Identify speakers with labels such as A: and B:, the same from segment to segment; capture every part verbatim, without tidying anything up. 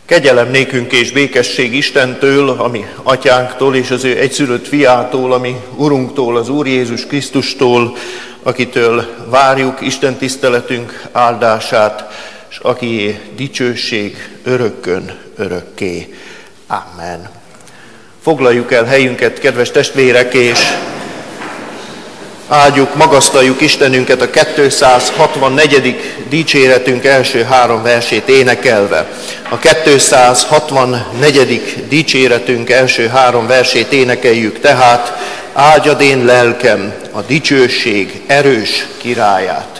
A: Kegyelem nékünk és békesség Istentől, ami atyánktól és az ő egyszülött fiától, ami Urunktól, az Úr Jézus Krisztustól, akitől várjuk Isten tiszteletünk áldását, és akié dicsőség örökkön örökké. Amen. Foglaljuk el helyünket, kedves testvérek, és áldjuk, magasztaljuk Istenünket a kétszázhatvannegyedik dicséretünk első három versét énekelve. A kétszázhatvannegyedik dicséretünk első három versét énekeljük, tehát áldjad én lelkem a dicsőség erős királyát.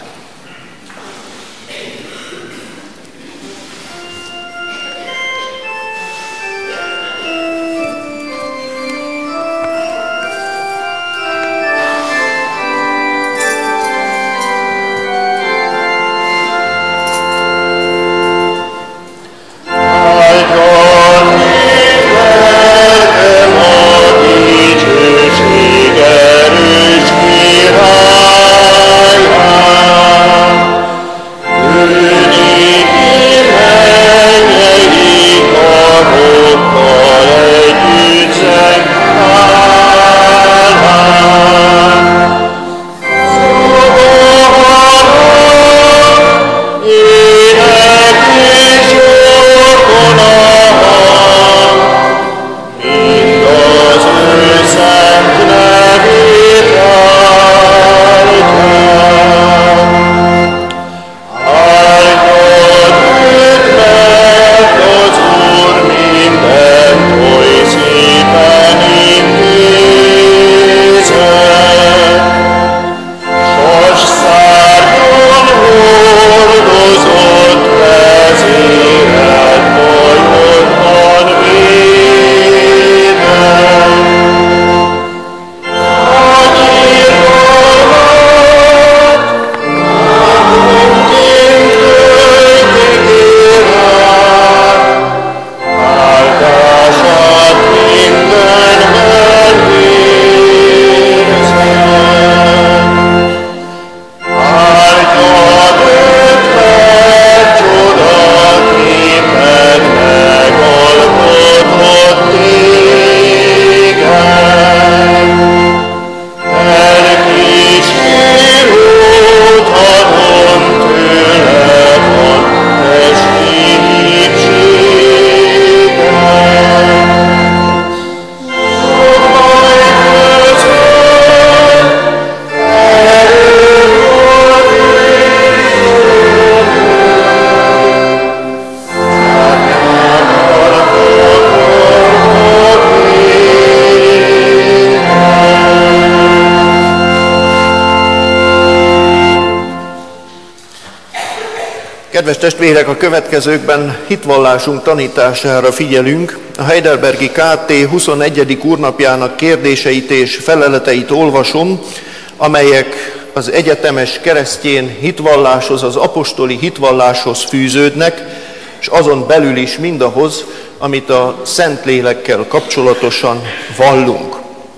A: Kedves testvérek, a következőkben hitvallásunk tanítására figyelünk. A Heidelbergi ká té huszonegyedik úrnapjának kérdéseit és feleleteit olvasom, amelyek az egyetemes keresztjén hitvalláshoz, az apostoli hitvalláshoz fűződnek, és azon belül is mindahhoz, amit a Szentlélekkel kapcsolatosan vallunk.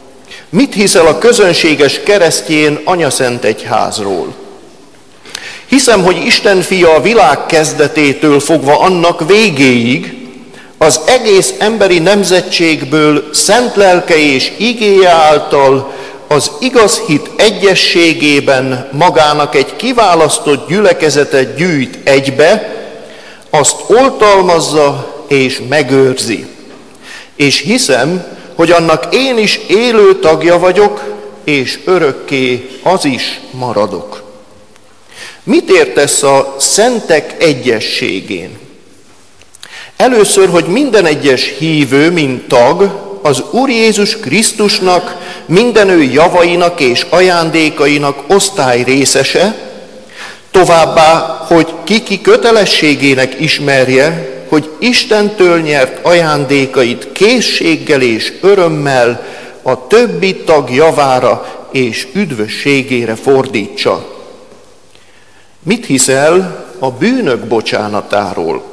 A: Mit hiszel a közönséges keresztjén Anyaszent Egyházról? Hiszem, hogy Isten fia a világ kezdetétől fogva annak végéig az egész emberi nemzetségből szent lelke és igéje által az igaz hit egyességében magának egy kiválasztott gyülekezetet gyűjt egybe, azt oltalmazza és megőrzi. És hiszem, hogy annak én is élő tagja vagyok, és örökké az is maradok. Mit értesz a szentek egyességén? Először, hogy minden egyes hívő, mint tag, az Úr Jézus Krisztusnak, minden ő javainak és ajándékainak osztály részese, továbbá, hogy ki-ki kötelességének ismerje, hogy Istentől nyert ajándékait készséggel és örömmel a többi tag javára és üdvösségére fordítsa. Mit hiszel a bűnök bocsánatáról?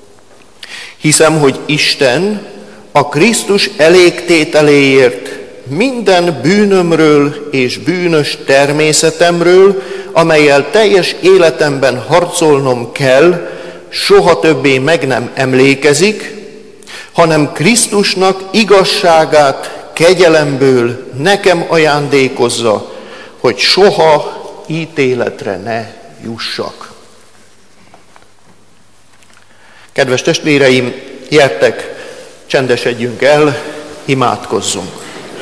A: Hiszem, hogy Isten a Krisztus elégtételéért minden bűnömről és bűnös természetemről, amellyel teljes életemben harcolnom kell, soha többé meg nem emlékezik, hanem Krisztusnak igazságát kegyelemből nekem ajándékozza, hogy soha ítéletre ne jussak. Kedves testvéreim, gyertek, csendesedjünk el, imádkozzunk.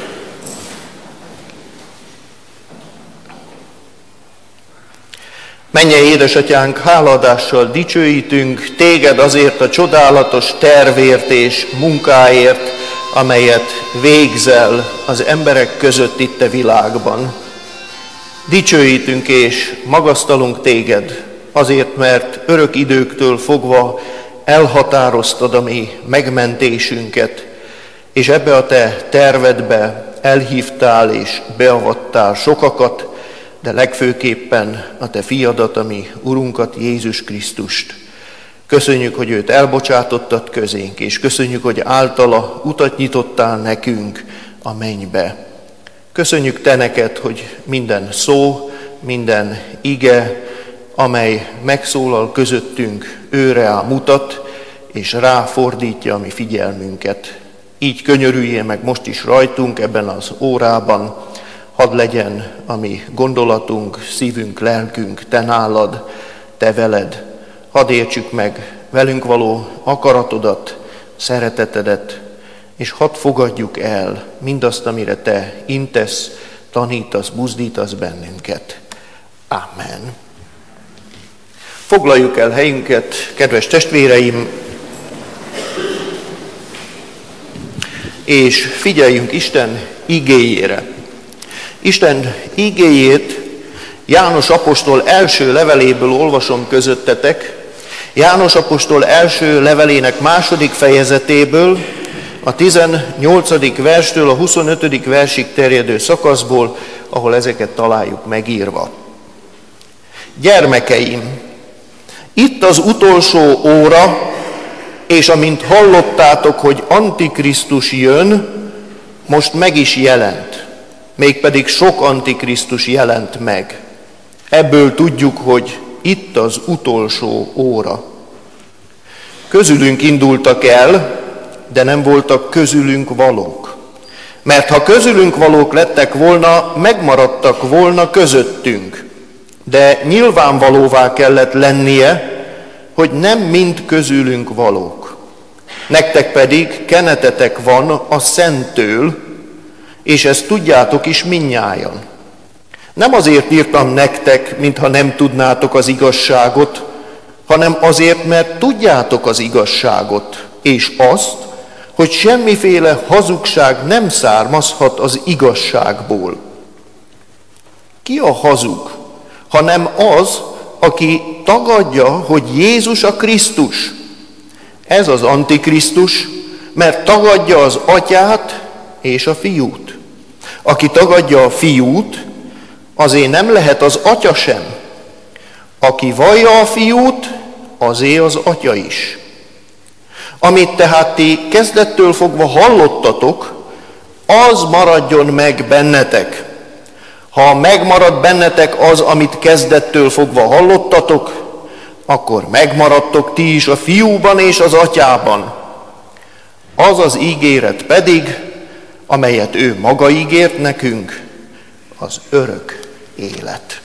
A: Mennyei édesatyánk, hálaadással dicsőítünk téged azért a csodálatos tervért és munkáért, amelyet végzel az emberek között itt a világban. Dicsőítünk és magasztalunk téged azért, mert örök időktől fogva elhatároztad a mi megmentésünket, és ebbe a te tervedbe elhívtál és beavattál sokakat, de legfőképpen a te fiadat, a mi Urunkat, Jézus Krisztust. Köszönjük, hogy őt elbocsátottad közénk, és köszönjük, hogy általa utat nyitottál nekünk a mennybe. Köszönjük te neked, hogy minden szó, minden ige, amely megszólal közöttünk, őre mutat, és ráfordítja a mi figyelmünket. Így könyörüljél meg most is rajtunk ebben az órában, hadd legyen a mi gondolatunk, szívünk, lelkünk, te nálad, te veled. Hadd értsük meg velünk való akaratodat, szeretetedet, és hadd fogadjuk el mindazt, amire te intesz, tanítasz, buzdítasz bennünket. Amen. Foglaljuk el helyünket, kedves testvéreim, és figyeljünk Isten igéjére. Isten igéjét János apostol első leveléből olvasom közöttetek, János apostol első levelének második fejezetéből, a tizennyolcadik verstől a huszonötödik versig terjedő szakaszból, ahol ezeket találjuk megírva. Gyermekeim, itt az utolsó óra, és amint hallottátok, hogy Antikrisztus jön, most meg is jelent. Mégpedig sok Antikrisztus jelent meg. Ebből tudjuk, hogy itt az utolsó óra. Közülünk indultak el, de nem voltak közülünk valók. Mert ha közülünk valók lettek volna, megmaradtak volna közöttünk. De nyilvánvalóvá kellett lennie, hogy nem mind közülünk valók. Nektek pedig kenetetek van a Szenttől, és ezt tudjátok is mindnyájan. Nem azért írtam nektek, mintha nem tudnátok az igazságot, hanem azért, mert tudjátok az igazságot, és azt, hogy semmiféle hazugság nem származhat az igazságból. Ki a hazug, hanem az, aki tagadja, hogy Jézus a Krisztus. Ez az Antikrisztus, mert tagadja az Atyát és a Fiút. Aki tagadja a Fiút, azért nem lehet az Atya sem. Aki vallja a Fiút, azért az Atya is. Amit tehát ti kezdettől fogva hallottatok, az maradjon meg bennetek. Ha megmarad bennetek az, amit kezdettől fogva hallottatok, akkor megmaradtok ti is a Fiúban és az Atyában. Az az ígéret pedig, amelyet ő maga ígért nekünk, az örök élet.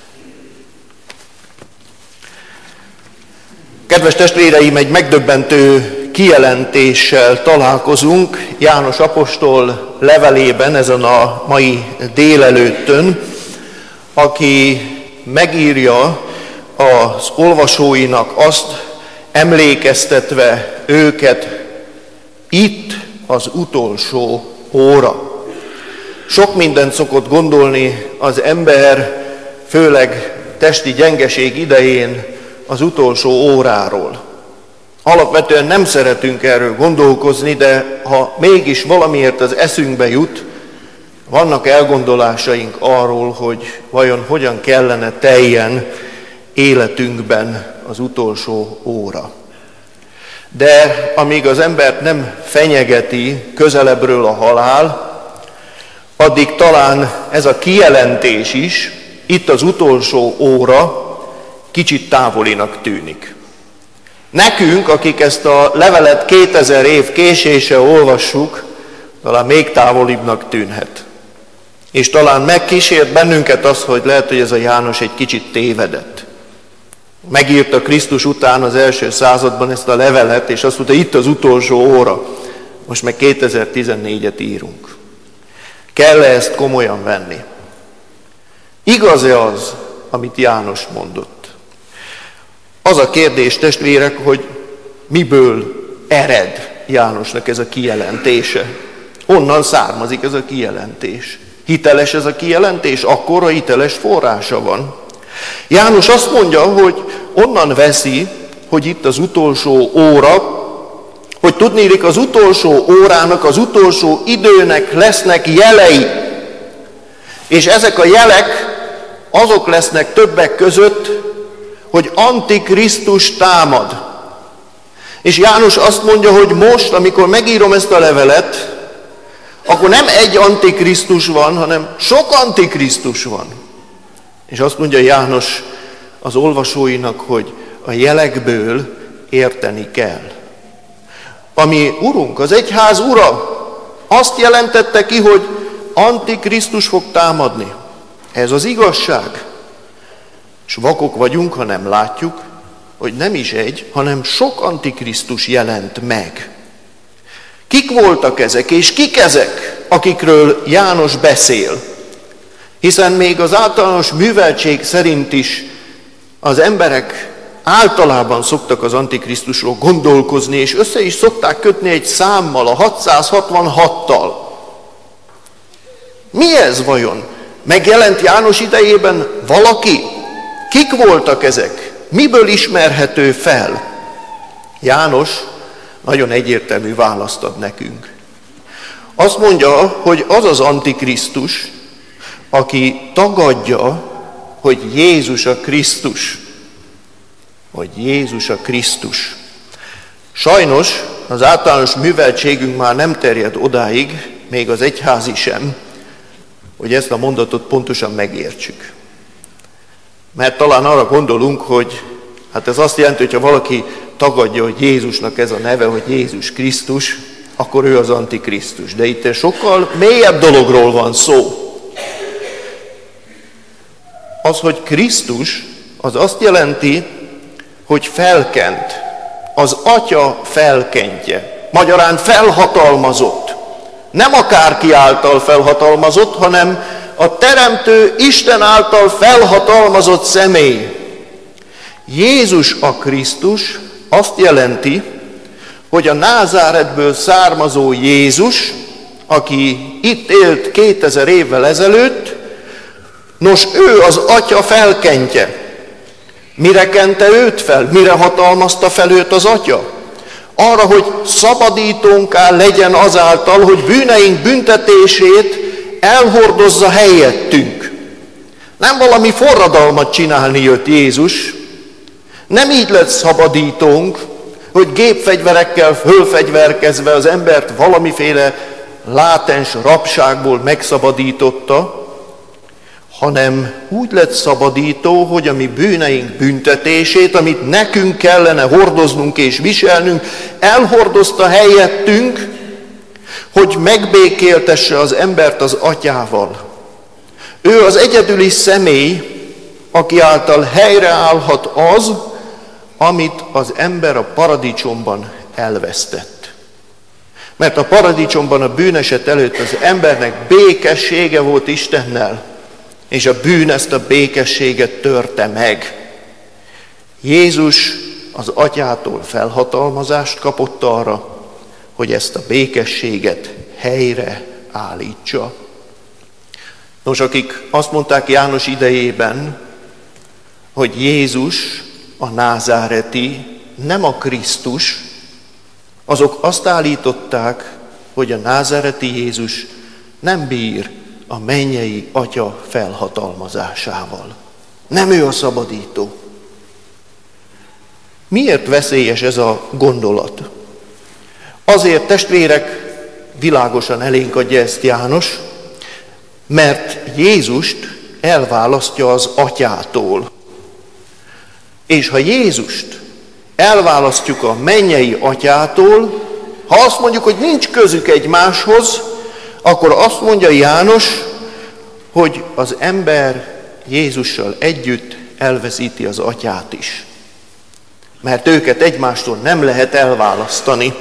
A: Kedves testvéreim, egy megdöbbentő kijelentéssel találkozunk János apostol levelében ezen a mai délelőttön, aki megírja az olvasóinak azt, emlékeztetve őket, itt az utolsó óra. Sok mindent szokott gondolni az ember, főleg testi gyengeség idején az utolsó óráról. Alapvetően nem szeretünk erről gondolkozni, de ha mégis valamiért az eszünkbe jut, vannak elgondolásaink arról, hogy vajon hogyan kellene teljen életünkben az utolsó óra. De amíg az embert nem fenyegeti közelebbről a halál, addig talán ez a kijelentés is, itt az utolsó óra, kicsit távolinak tűnik. Nekünk, akik ezt a levelet kétezer év késéssel olvassuk, talán még távolibbnak tűnhet. És talán megkísért bennünket az, hogy lehet, hogy ez a János egy kicsit tévedett. Megírta Krisztus után az első században ezt a levelet, és azt mondta, itt az utolsó óra. Most meg kétezer-tizennégyet írunk. Kell-e ezt komolyan venni? Igaz-e az, amit János mondott? Az a kérdés, testvérek, hogy miből ered Jánosnak ez a kijelentése? Honnan származik ez a kijelentés? Hiteles ez a kijelentés? Akkora hiteles forrása van. János azt mondja, hogy onnan veszi, hogy itt az utolsó óra, hogy tudnélik az utolsó órának, az utolsó időnek lesznek jelei. És ezek a jelek azok lesznek többek között, hogy Antikrisztus támad. És János azt mondja, hogy most, amikor megírom ezt a levelet, akkor nem egy Antikrisztus van, hanem sok Antikrisztus van. És azt mondja János az olvasóinak, hogy a jelekből érteni kell. Ami Urunk, az egyház ura, azt jelentette ki, hogy Antikrisztus fog támadni. Ez az igazság. És vakok vagyunk, ha nem látjuk, hogy nem is egy, hanem sok Antikrisztus jelent meg. Kik voltak ezek, és kik ezek, akikről János beszél? Hiszen még az általános műveltség szerint is az emberek általában szoktak az Antikrisztusról gondolkozni, és össze is szokták kötni egy számmal, a hatszázhatvanhattal. Mi ez vajon? Megjelent János idejében valaki? Kik voltak ezek? Miből ismerhető fel? János nagyon egyértelmű választ ad nekünk. Azt mondja, hogy az az Antikrisztus, aki tagadja, hogy Jézus a Krisztus. Hogy Jézus a Krisztus. Sajnos az általános műveltségünk már nem terjed odáig, még az egyházi sem, hogy ezt a mondatot pontosan megértsük. Mert talán arra gondolunk, hogy hát ez azt jelenti, hogy ha valaki tagadja, hogy Jézusnak ez a neve, hogy Jézus Krisztus, akkor ő az Antikrisztus. De itt sokkal mélyebb dologról van szó. Az, hogy Krisztus, az azt jelenti, hogy felkent. Az Atya felkentje. Magyarán felhatalmazott. Nem akárki által felhatalmazott, hanem a Teremtő Isten által felhatalmazott személy. Jézus a Krisztus azt jelenti, hogy a Názáretből származó Jézus, aki itt élt kétezer évvel ezelőtt, nos, ő az Atya felkentje. Mire kente őt fel? Mire hatalmazta fel őt az Atya? Arra, hogy szabadítónká legyen azáltal, hogy bűneink büntetését elhordozza helyettünk. Nem valami forradalmat csinálni jött Jézus, nem így lett szabadítónk, hogy gépfegyverekkel fölfegyverkezve az embert valamiféle látens rabságból megszabadította, hanem úgy lett szabadító, hogy a mi bűneink büntetését, amit nekünk kellene hordoznunk és viselnünk, elhordozta helyettünk, hogy megbékéltesse az embert az Atyával. Ő az egyedüli személy, aki által helyreállhat az, amit az ember a paradicsomban elvesztett. Mert a paradicsomban a bűneset előtt az embernek békessége volt Istennel, és a bűn ezt a békességet törte meg. Jézus az Atyától felhatalmazást kapott arra, hogy ezt a békességet helyre állítsa. Nos, akik azt mondták János idejében, hogy Jézus a názáreti nem a Krisztus, azok azt állították, hogy a názáreti Jézus nem bír a mennyei Atya felhatalmazásával. Nem ő a szabadító. Miért veszélyes ez a gondolat? Azért, testvérek, világosan elénk adja ezt János, mert Jézust elválasztja az Atyától. És ha Jézust elválasztjuk a mennyei atyától, ha azt mondjuk, hogy nincs közük egymáshoz, akkor azt mondja János, hogy az ember Jézussal együtt elveszíti az atyát is. Mert őket egymástól nem lehet elválasztani.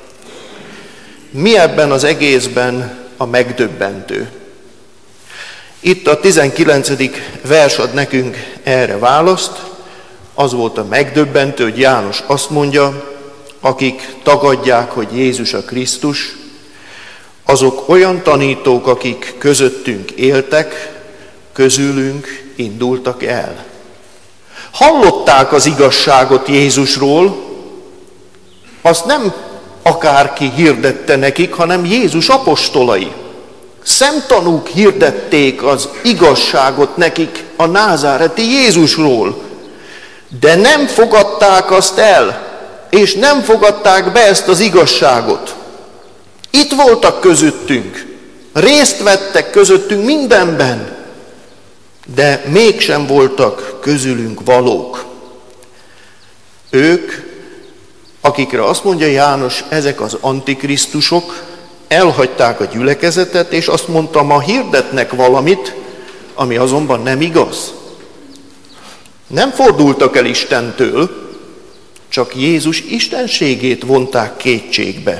A: Mi ebben az egészben a megdöbbentő? Itt a tizenkilencedik vers ad nekünk erre választ. Az volt a megdöbbentő, hogy János azt mondja, akik tagadják, hogy Jézus a Krisztus, azok olyan tanítók, akik közöttünk éltek, közülünk indultak el. Hallották az igazságot Jézusról, azt nem akárki hirdette nekik, hanem Jézus apostolai. Szemtanúk hirdették az igazságot nekik a názáreti Jézusról, de nem fogadták azt el, és nem fogadták be ezt az igazságot. Itt voltak közöttünk, részt vettek közöttünk mindenben, de mégsem voltak közülünk valók. Ők, akikre azt mondja János, ezek az antikrisztusok, elhagyták a gyülekezetet, és azt mondta, ma hirdetnek valamit, ami azonban nem igaz. Nem fordultak el Istentől, csak Jézus istenségét vonták kétségbe.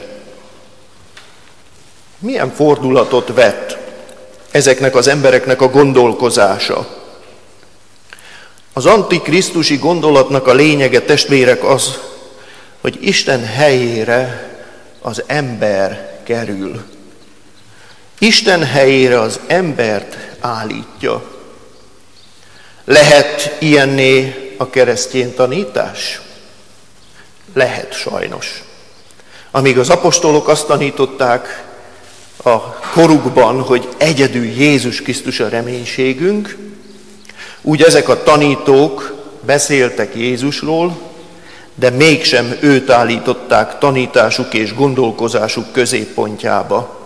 A: Milyen fordulatot vett ezeknek az embereknek a gondolkozása? Az antikrisztusi gondolatnak a lényege, testvérek, az, hogy Isten helyére az ember kerül. Isten helyére az embert állítja. Lehet ilyenné a keresztény tanítás? Lehet sajnos. Amíg az apostolok azt tanították a korukban, hogy egyedül Jézus Krisztus a reménységünk, úgy ezek a tanítók beszéltek Jézusról, de mégsem őt állították tanításuk és gondolkozásuk középpontjába.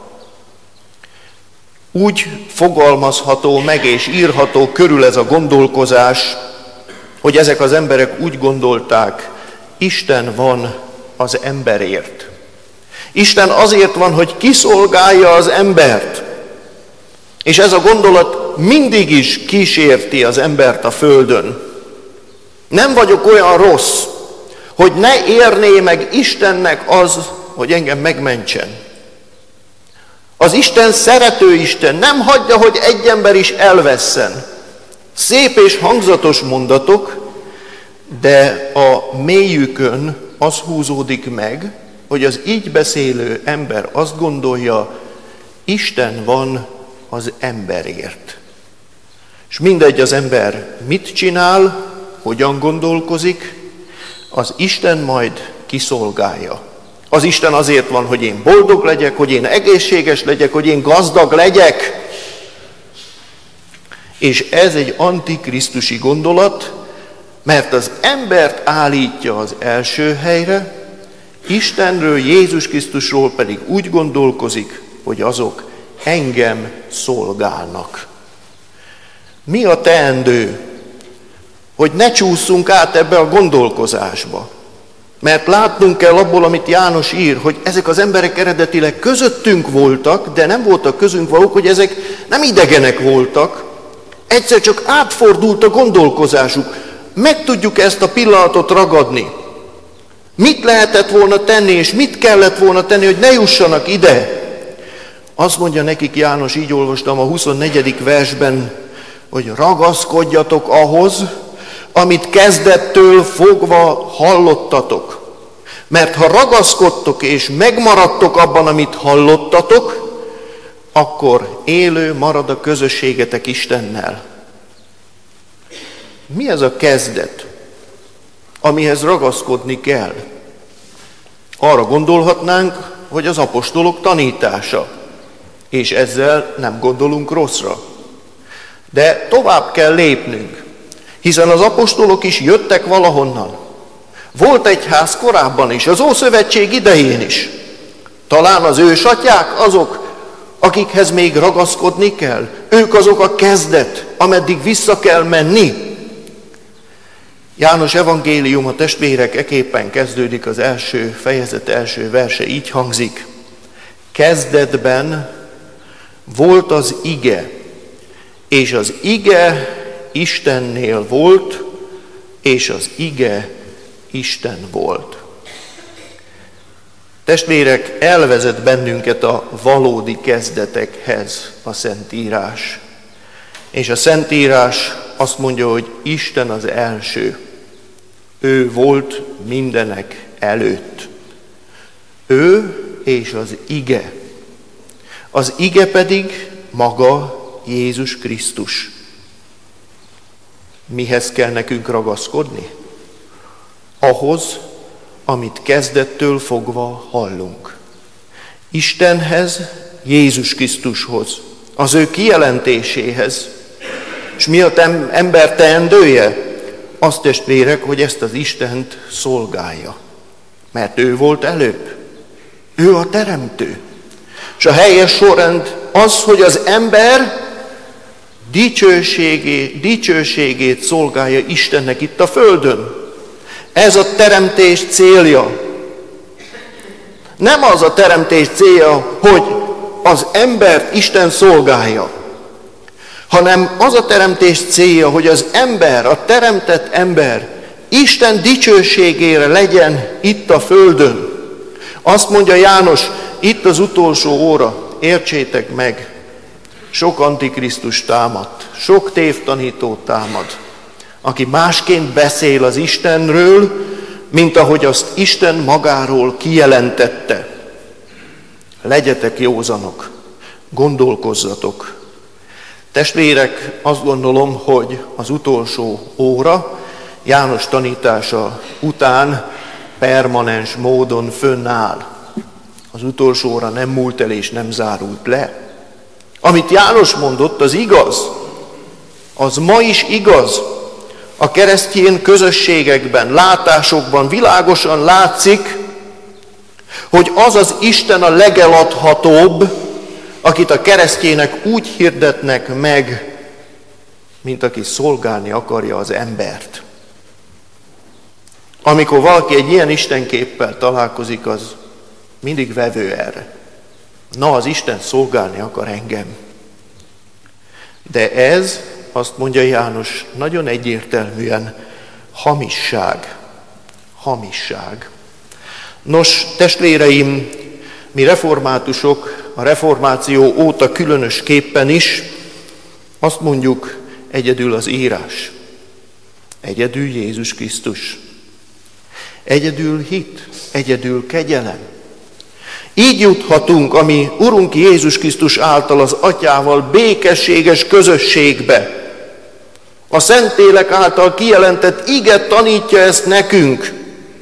A: Úgy fogalmazható meg és írható körül ez a gondolkozás, hogy ezek az emberek úgy gondolták, Isten van az emberért. Isten azért van, hogy kiszolgálja az embert. És ez a gondolat mindig is kísérti az embert a földön. Nem vagyok olyan rossz, hogy ne érné meg Istennek az, hogy engem megmentsen. Az Isten szerető Isten, nem hagyja, hogy egy ember is elvesszen. Szép és hangzatos mondatok, de a mélyükön az húzódik meg, hogy az így beszélő ember azt gondolja, Isten van az emberért. És mindegy az ember mit csinál, hogyan gondolkozik, az Isten majd kiszolgálja. Az Isten azért van, hogy én boldog legyek, hogy én egészséges legyek, hogy én gazdag legyek. És ez egy antikrisztusi gondolat, mert az embert állítja az első helyre, Istenről, Jézus Krisztusról pedig úgy gondolkozik, hogy azok engem szolgálnak. Mi a teendő, hogy ne csúszunk át ebbe a gondolkozásba? Mert látnunk kell abból, amit János ír, hogy ezek az emberek eredetileg közöttünk voltak, de nem voltak közünk valók, hogy ezek nem idegenek voltak. Egyszer csak átfordult a gondolkozásuk. Meg tudjuk ezt a pillanatot ragadni. Mit lehetett volna tenni, és mit kellett volna tenni, hogy ne jussanak ide? Azt mondja nekik János, így olvastam a huszonnegyedik versben, hogy ragaszkodjatok ahhoz, amit kezdettől fogva hallottatok. Mert ha ragaszkodtok és megmaradtok abban, amit hallottatok, akkor élő marad a közösségetek Istennel. Mi ez a kezdet, amihez ragaszkodni kell? Arra gondolhatnánk, hogy az apostolok tanítása, és ezzel nem gondolunk rosszra. De tovább kell lépnünk, hiszen az apostolok is jöttek valahonnan. Volt egyház korábban is, az Ószövetség idején is. Talán az ősatyák azok, akikhez még ragaszkodni kell. Ők azok a kezdet, ameddig vissza kell menni. János evangéliuma, testvérek, eképpen kezdődik, az első fejezet első verse így hangzik. Kezdetben volt az ige, és az ige Istennél volt, és az ige Isten volt. Testvérek, elvezet bennünket a valódi kezdetekhez a Szentírás. És a Szentírás azt mondja, hogy Isten az első. Ő volt mindenek előtt. Ő és az ige. Az ige pedig maga Jézus Krisztus. Mihez kell nekünk ragaszkodni? Ahhoz, amit kezdettől fogva hallunk. Istenhez, Jézus Krisztushoz, az ő kijelentéséhez. És mi az ember teendője? Azt, testvérek, hogy ezt az Istent szolgálja. Mert ő volt előbb. Ő a teremtő. És a helyes sorrend az, hogy az ember dicsőségét, dicsőségét szolgálja Istennek itt a földön. Ez a teremtés célja. Nem az a teremtés célja, hogy az embert Isten szolgálja, hanem az a teremtés célja, hogy az ember, a teremtett ember Isten dicsőségére legyen itt a földön. Azt mondja János, itt az utolsó óra, értsétek meg, sok antikrisztus támad, sok tévtanító támad, aki másként beszél az Istenről, mint ahogy azt Isten magáról kijelentette. Legyetek józanok, gondolkozzatok. Testvérek, azt gondolom, hogy az utolsó óra János tanítása után permanens módon fönnáll. Az utolsó óra nem múlt el és nem zárult le. Amit János mondott, az igaz. Az ma is igaz. A keresztény közösségekben, látásokban világosan látszik, hogy az az Isten a legeladhatóbb, akit a keresztjének úgy hirdetnek meg, mint aki szolgálni akarja az embert. Amikor valaki egy ilyen istenképpel találkozik, az mindig vevő erre. Na, az Isten szolgálni akar engem. De ez, azt mondja János, nagyon egyértelműen hamisság. Hamisság. Nos, testvéreim, mi reformátusok a reformáció óta különösképpen is azt mondjuk, egyedül az írás, egyedül Jézus Krisztus, egyedül hit, egyedül kegyelem. Így juthatunk a mi Urunk Jézus Krisztus által az Atyával békességes közösségbe. A Szentlélek által kijelentett ige tanítja ezt nekünk.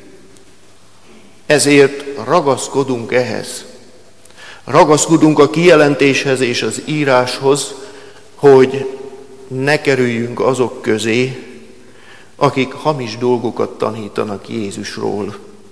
A: Ezért ragaszkodunk ehhez. Ragaszkodunk a kijelentéshez és az íráshoz, hogy ne kerüljünk azok közé, akik hamis dolgokat tanítanak Jézusról.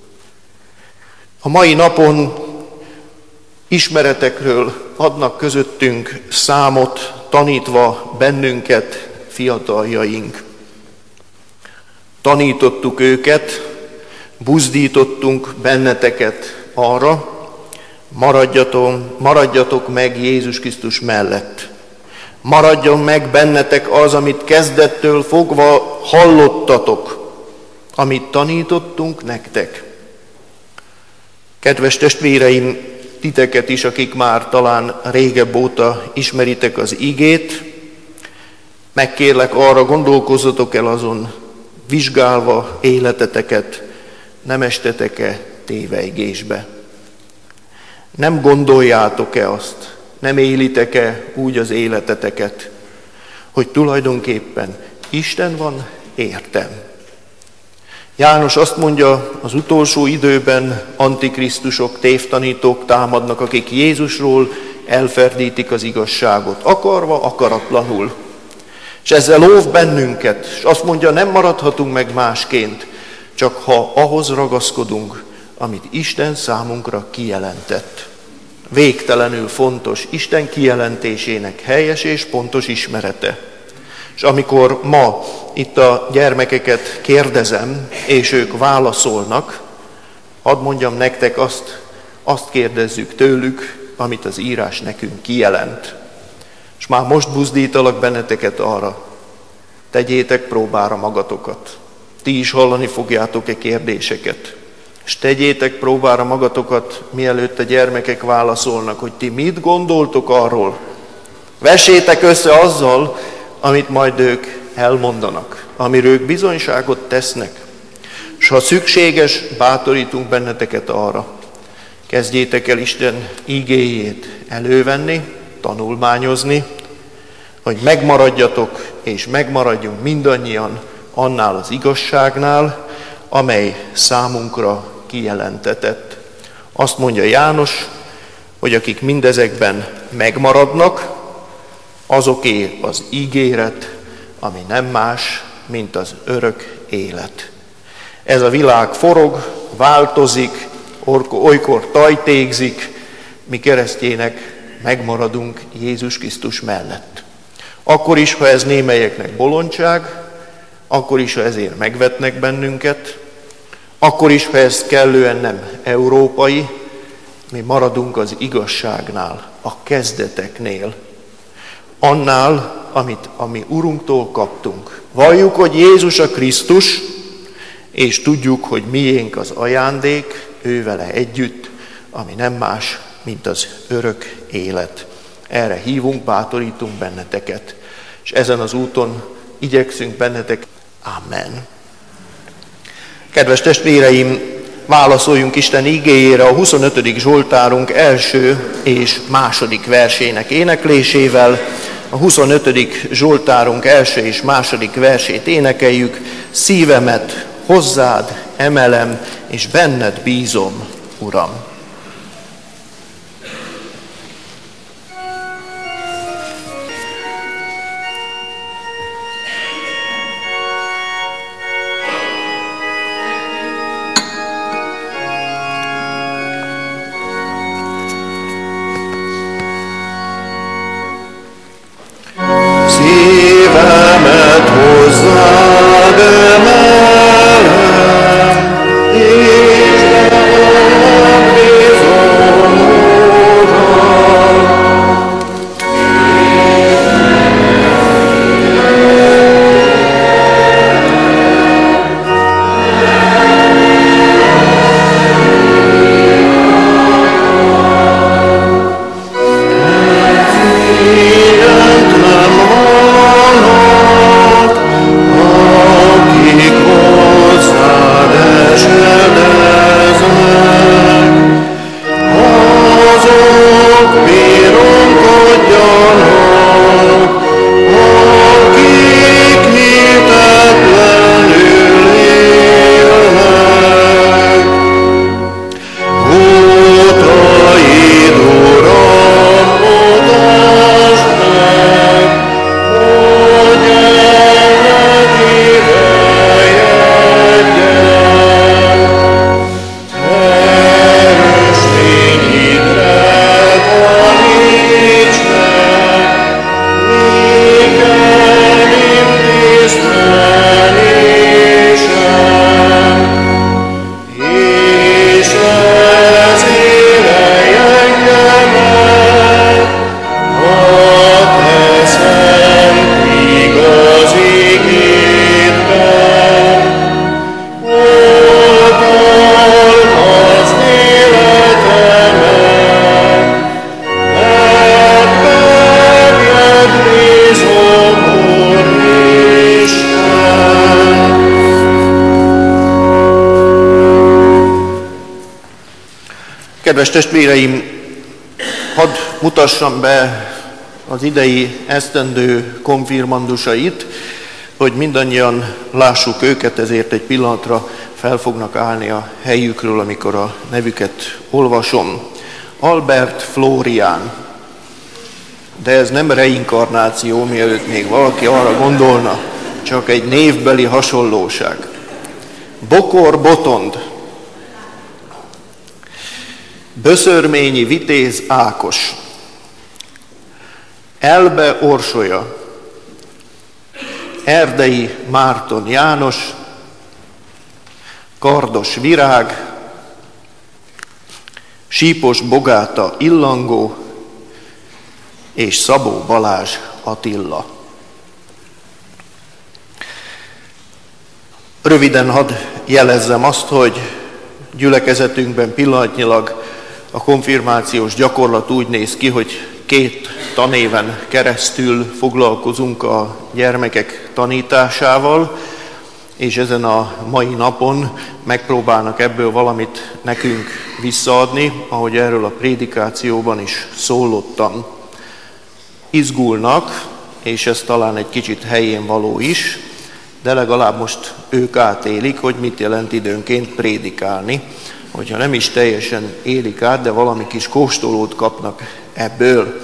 A: A mai napon ismeretekről adnak közöttünk számot, tanítva bennünket fiataljaink. Tanítottuk őket, buzdítottunk benneteket arra, maradjatok, maradjatok meg Jézus Krisztus mellett. Maradjon meg bennetek az, amit kezdettől fogva hallottatok, amit tanítottunk nektek. Kedves testvéreim, titeket is, akik már talán régebb óta ismeritek az igét, megkérlek arra, gondolkozzatok el azon, vizsgálva életeteket, nem estetek-e tévejgésbe. Nem gondoljátok-e azt, nem élitek-e úgy az életeteket, hogy tulajdonképpen Isten van, értem. János azt mondja, az utolsó időben antikrisztusok, tévtanítók támadnak, akik Jézusról elferdítik az igazságot, akarva, akaratlanul. És ezzel óv bennünket, és azt mondja, nem maradhatunk meg másként, csak ha ahhoz ragaszkodunk, amit Isten számunkra kijelentett. Végtelenül fontos Isten kijelentésének helyes és pontos ismerete. És amikor ma itt a gyermekeket kérdezem, és ők válaszolnak, hadd mondjam nektek azt, azt kérdezzük tőlük, amit az írás nekünk kijelent. És már most buzdítalak benneteket arra, tegyétek próbára magatokat. Ti is hallani fogjátok-e kérdéseket. És tegyétek próbára magatokat, mielőtt a gyermekek válaszolnak, hogy ti mit gondoltok arról. Vessétek össze azzal, amit majd ők elmondanak, amiről ők bizonyságot tesznek. És ha szükséges, bátorítunk benneteket arra. Kezdjétek el Isten igéjét elővenni, tanulmányozni, hogy megmaradjatok, és megmaradjunk mindannyian annál az igazságnál, amely számunkra kijelentetett. Azt mondja János, hogy akik mindezekben megmaradnak, azoké az ígéret, ami nem más, mint az örök élet. Ez a világ forog, változik, olykor tajtékzik, mi keresztjének megmaradunk Jézus Krisztus mellett. Akkor is, ha ez némelyeknek bolondság, akkor is, ha ezért megvetnek bennünket, akkor is, ha ez kellően nem európai, mi maradunk az igazságnál, a kezdeteknél, annál, amit a mi Urunktól kaptunk. Valljuk, hogy Jézus a Krisztus, és tudjuk, hogy miénk az ajándék, ő vele együtt, ami nem más, mint az örök élet. Erre hívunk, bátorítunk benneteket, és ezen az úton igyekszünk bennetek. Amen. Kedves testvéreim, válaszoljunk Isten igéjére a huszonötödik Zsoltárunk első és második versének éneklésével. A huszonötödik Zsoltárunk első és második versét énekeljük. Szívemet hozzád emelem, és benned bízom, Uram.
B: Szívemet hozzád emelem, és benned bízom, Uram. Mindent nem hallok, akik hozzád esedeznek. Azok biromkodjanak, akik hitetlenül élnek. Utaid, Uram, mutasd meg, hogy ennek idejegyen. Erősségidre taníts meg, miken intéztenésem. És vezérelj engemet a te szent igaz igédben. Old alkazd életemet, mert benned bízom, Úristen.
A: Kedves testvéreim, hadd mutassam be az idei esztendő konfirmandusait, hogy mindannyian lássuk őket, ezért egy pillanatra fel fognak állni a helyükről, amikor a nevüket olvasom. Albert Flórián, de ez nem reinkarnáció, mielőtt még valaki arra gondolna, csak egy névbeli hasonlóság. Bokor Botond, Böszörményi Vitéz Ákos, Elbe Orsolya, Erdei Márton János, Kardos Virág, Sípos Bogáta Illangó és Szabó Balázs Attila. Röviden hadd jelezzem azt, hogy gyülekezetünkben pillanatnyilag a konfirmációs gyakorlat úgy néz ki, hogy két tanéven keresztül foglalkozunk a gyermekek tanításával, és ezen a mai napon megpróbálnak ebből valamit nekünk visszaadni, ahogy erről a prédikációban is szólottam. Izgulnak, és ez talán egy kicsit helyén való is, de legalább most ők átélik, hogy mit jelent időnként prédikálni, hogyha nem is teljesen élik át, de valami kis kóstolót kapnak ebből.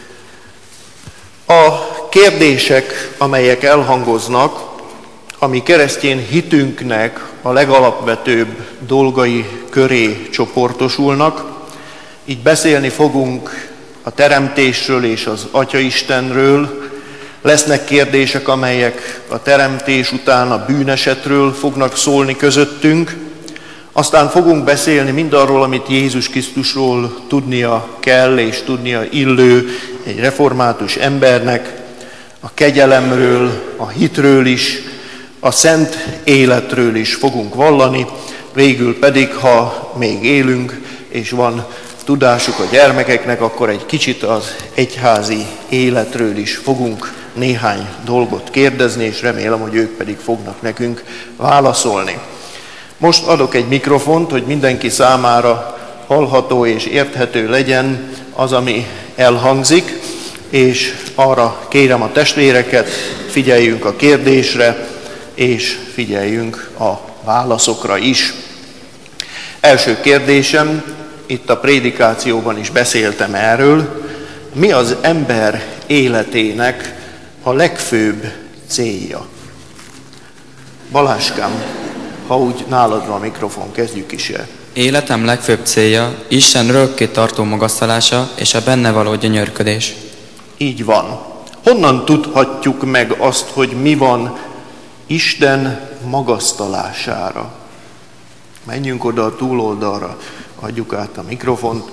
A: A kérdések, amelyek elhangoznak, ami keresztény hitünknek a legalapvetőbb dolgai köré csoportosulnak, így beszélni fogunk a teremtésről és az Atya-Istenről. Lesznek kérdések, amelyek a teremtés után a bűnesetről fognak szólni közöttünk. Aztán fogunk beszélni mindarról, amit Jézus Krisztusról tudnia kell és tudnia illő egy református embernek, a kegyelemről, a hitről is, a szent életről is fogunk vallani, végül pedig, ha még élünk és van tudásuk a gyermekeknek, akkor egy kicsit az egyházi életről is fogunk néhány dolgot kérdezni, és remélem, hogy ők pedig fognak nekünk válaszolni. Most adok egy mikrofont, hogy mindenki számára hallható és érthető legyen az, ami elhangzik, és arra kérem a testvéreket, figyeljünk a kérdésre, és figyeljünk a válaszokra is. Első kérdésem, itt a prédikációban is beszéltem erről, mi az ember életének a legfőbb célja? Baláskám, ha úgy nálad van a mikrofon, kezdjük is el.
C: Életem legfőbb célja Isten örökké tartó magasztalása és a benne való gyönyörködés.
A: Így van. Honnan tudhatjuk meg azt, hogy mi van Isten magasztalására? Menjünk oda a túloldalra, adjuk át a mikrofont.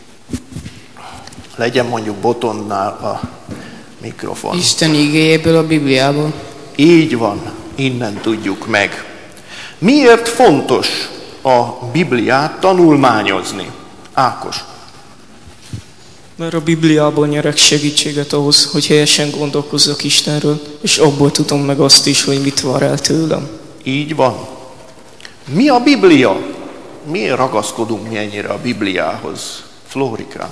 A: Legyen mondjuk Botonnál a mikrofon.
D: Isten igéjéből, a Bibliából.
A: Így van, innen tudjuk meg. Miért fontos a Bibliát tanulmányozni? Ákos.
D: Mert a Bibliából nyerek segítséget ahhoz, hogy helyesen gondolkozzak Istenről, és abból tudom meg azt is, hogy mit vár el tőlem.
A: Így van. Mi a Biblia? Miért ragaszkodunk mi ennyire a Bibliához? Flórikán.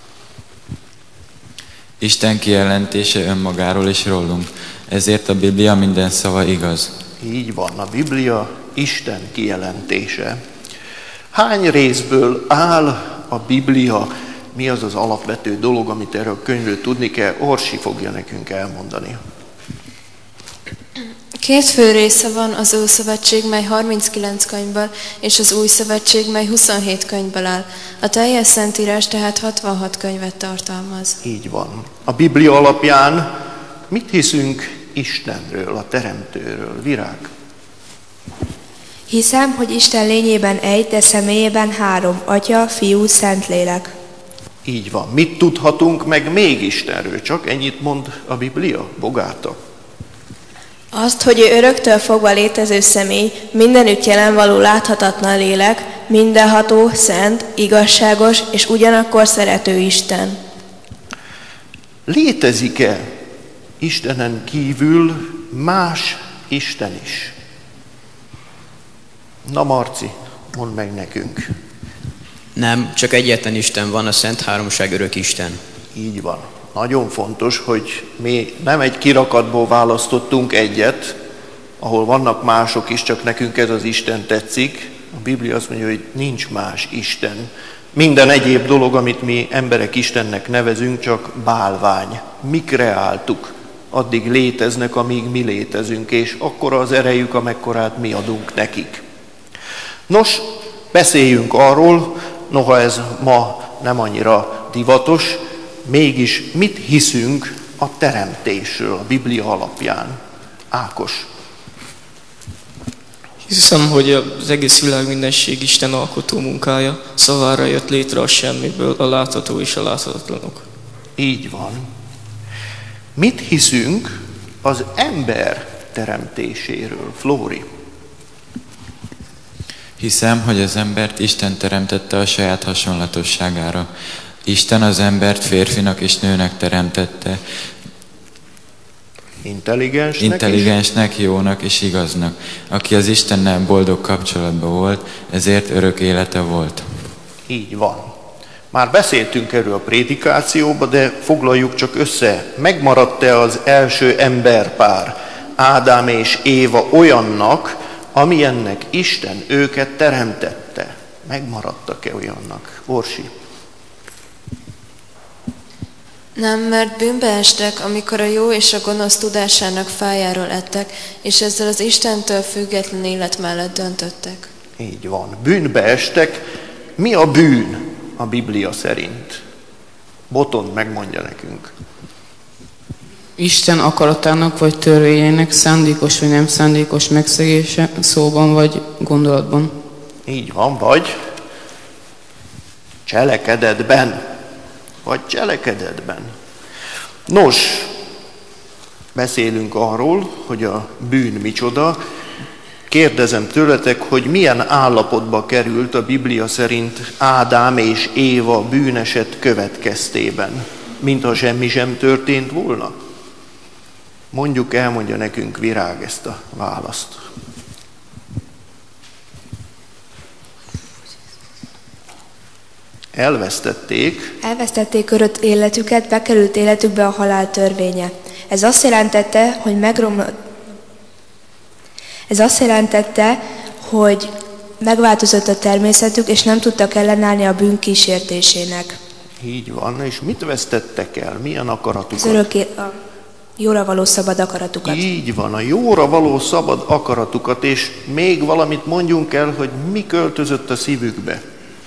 E: Isten kijelentése önmagáról és rólunk, ezért a Biblia minden szava igaz.
A: Így van, a Biblia Isten kijelentése. Hány részből áll a Biblia? Mi az az alapvető dolog, amit erről a könyvről tudni kell? Orsi fogja nekünk elmondani.
F: Két fő része van az Ószövetség, mely harminckilenc könyvből, és az Új Szövetség, mely huszonhét könyvből áll. A teljes Szentírás tehát hatvanhat könyvet tartalmaz.
A: Így van. A Biblia alapján mit hiszünk Istenről, a Teremtőről? Virág.
G: Hiszem, hogy Isten lényében egy, de személyében három, Atya, Fiú, Szentlélek.
A: Így van. Mit tudhatunk meg még Istenről? Csak ennyit mond a Biblia? Bogáta.
G: Azt, hogy ő öröktől fogva létező személy, mindenütt jelen való láthatatlan lélek, mindenható, szent, igazságos és ugyanakkor szerető Isten.
A: Létezik-e Istenen kívül más Isten is? Na Marci, mondd meg nekünk.
H: Nem, csak egyetlen Isten van, a Szent Háromság örök Isten.
A: Így van. Nagyon fontos, hogy mi nem egy kirakatból választottunk egyet, ahol vannak mások is, csak nekünk ez az Isten tetszik. A Biblia azt mondja, hogy nincs más Isten. Minden egyéb dolog, amit mi emberek Istennek nevezünk, csak bálvány. Mi kreáltuk, addig léteznek, amíg mi létezünk, és akkora az erejük, amekkorát mi adunk nekik. Nos, beszéljünk arról, noha ez ma nem annyira divatos, mégis mit hiszünk a teremtésről a Biblia alapján? Ákos.
D: Hiszem, hogy az egész világ mindenség Isten alkotó munkája, szavára jött létre a semmiből a látható és a láthatatlanok.
A: Így van. Mit hiszünk az ember teremtéséről, Flóri?
E: Hiszem, hogy az embert Isten teremtette a saját hasonlatosságára. Isten az embert férfinak és nőnek teremtette.
A: Intelligensnek,
E: Intelligensnek, jónak és igaznak. Aki az Istennel boldog kapcsolatban volt, ezért örök élete volt.
A: Így van. Már beszéltünk erről a prédikációba, de foglaljuk csak össze. Megmaradt-e az első emberpár, Ádám és Éva olyannak, amilyennek Isten őket teremtette? Megmaradtak-e olyannak? Orsi?
F: Nem, mert bűnbe estek, amikor a jó és a gonosz tudásának fájáról ettek, és ezzel az Istentől független élet mellett döntöttek.
A: Így van. Bűnbe estek. Mi a bűn a Biblia szerint? Botond megmondja nekünk.
I: Isten akaratának vagy törvényének szándékos vagy nem szándékos megszegése szóban vagy gondolatban.
A: Így van, vagy cselekedetben. Vagy cselekedetben. Nos, beszélünk arról, hogy a bűn micsoda. Kérdezem tőletek, hogy milyen állapotba került a Biblia szerint Ádám és Éva bűneset következtében, mintha semmi sem történt volna? Mondjuk, elmondja nekünk Virág ezt a választ. Elvesztették.
G: Elvesztették örök életüket, bekerült életükbe a halál törvénye. Ez azt jelentette, hogy megromlott. Ez azt jelentette, hogy megváltozott a természetük, és nem tudtak ellenállni a bűn kísértésének.
A: Így van, és mit vesztettek el? Milyen akaratukat?
G: Az örökké, a jóra való szabad akaratukat.
A: Így van, a jóra való szabad akaratukat, és még valamit mondjunk el, hogy mi költözött a szívükbe.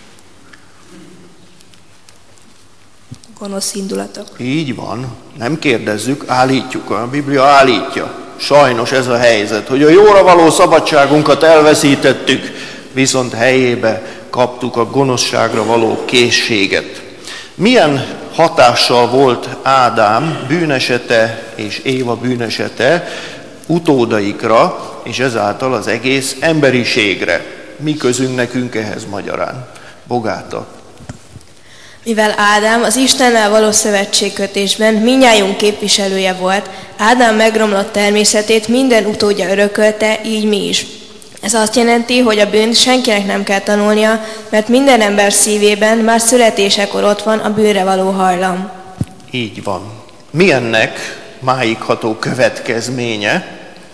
G: Gonosz indulatok.
A: Így van, nem kérdezzük, állítjuk, a Biblia állítja. Sajnos ez a helyzet, hogy a jóra való szabadságunkat elveszítettük, viszont helyébe kaptuk a gonoszságra való készséget. Milyen hatással volt Ádám bűnesete és Éva bűnesete utódaikra, és ezáltal az egész emberiségre? Mi közünk nekünk ehhez magyarán? Bogáta.
G: Mivel Ádám az Istennel való szövetségkötésben mindnyájunk képviselője volt, Ádám megromlott természetét minden utódja örökölte, így mi is. Ez azt jelenti, hogy a bűnt senkinek nem kell tanulnia, mert minden ember szívében már születésekor ott van a bűnre való hajlam.
A: Így van. Mi ennek máig ható következménye?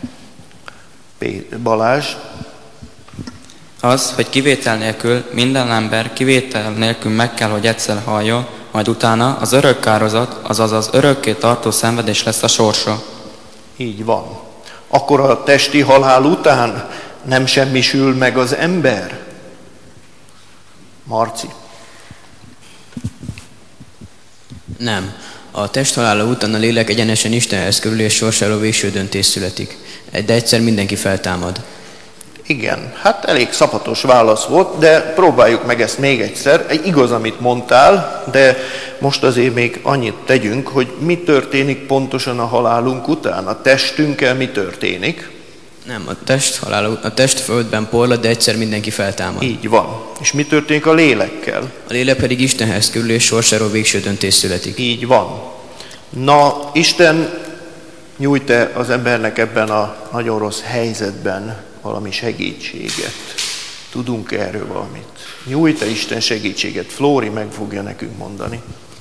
A: Balázs?
C: Az, hogy kivétel nélkül minden ember kivétel nélkül meg kell, hogy egyszer halljon, majd utána az örök kározat, azaz az örökké tartó szenvedés lesz a sorsa.
A: Így van. Akkor a testi halál után nem semmisül meg az ember? Marci?
H: Nem. A test halála után a lélek egyenesen Istenhez kerül, és sorsáról végső döntés születik. De egyszer mindenki feltámad.
A: Igen, hát elég szapatos válasz volt, de próbáljuk meg ezt még egyszer. Igaz, amit mondtál, de most azért még annyit tegyünk, hogy mi történik pontosan a halálunk után. A testünkkel mi történik?
H: Nem, a test, halál, a test földben porlad, de egyszer mindenki feltámad.
A: Így van. És mi történik a lélekkel?
H: A lélek pedig Istenhez kerül, és sorsáról végső döntés születik.
A: Így van. Na, Isten nyújt-e az embernek ebben a nagyon rossz helyzetben valami segítséget? Tudunk erről valamit? Nyújt-e Isten segítséget? Flóri meg fogja nekünk mondani.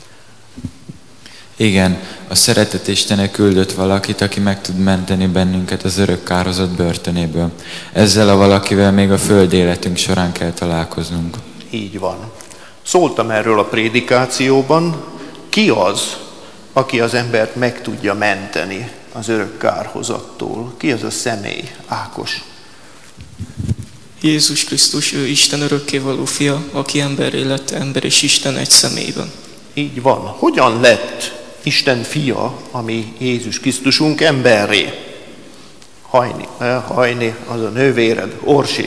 E: Igen, a szeretet Istene küldött valakit, aki meg tud menteni bennünket az örök kározat börtönéből. Ezzel a valakivel még a föld életünk során kell találkoznunk.
A: Így van. Szóltam erről a prédikációban. Ki az, aki az embert meg tudja menteni az örök kárhozattól? Ki az a személy? Ákos.
D: Jézus Krisztus, ő Isten örökkévaló fia, aki emberré lett, ember és Isten egy személyben.
A: Így van. Hogyan lett Isten fia, ami Jézus Krisztusunk emberré? Hajni, hajni, az a nővéred, Orsi.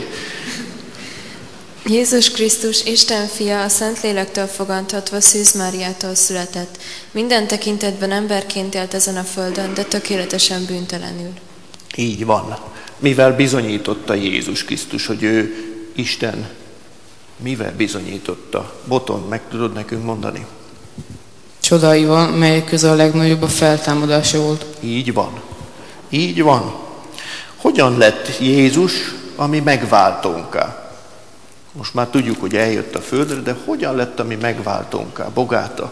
F: Jézus Krisztus, Isten fia, a Szentlélektől fogantatva Szűz Máriától született. Minden tekintetben emberként élt ezen a földön, de tökéletesen bűntelenül.
A: Így van. Mivel bizonyította Jézus Krisztus, hogy ő Isten, mivel bizonyította? Boton, meg tudod nekünk mondani?
I: Csodáival, melyek közül a legnagyobb a feltámadása volt.
A: Így van. Így van. Hogyan lett Jézus a mi megváltónká? Most már tudjuk, hogy eljött a földre, de hogyan lett a mi megváltónká? Bogáta.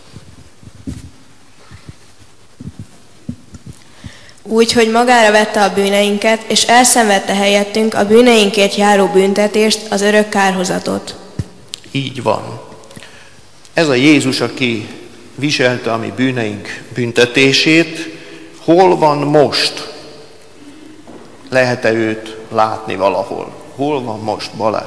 G: Úgy, hogy magára vette a bűneinket, és elszenvedte helyettünk a bűneinkért járó büntetést, az örök kárhozatot.
A: Így van. Ez a Jézus, aki viselte a mi bűneink büntetését, hol van most? Lehet-e őt látni valahol? Hol van most, Balázs?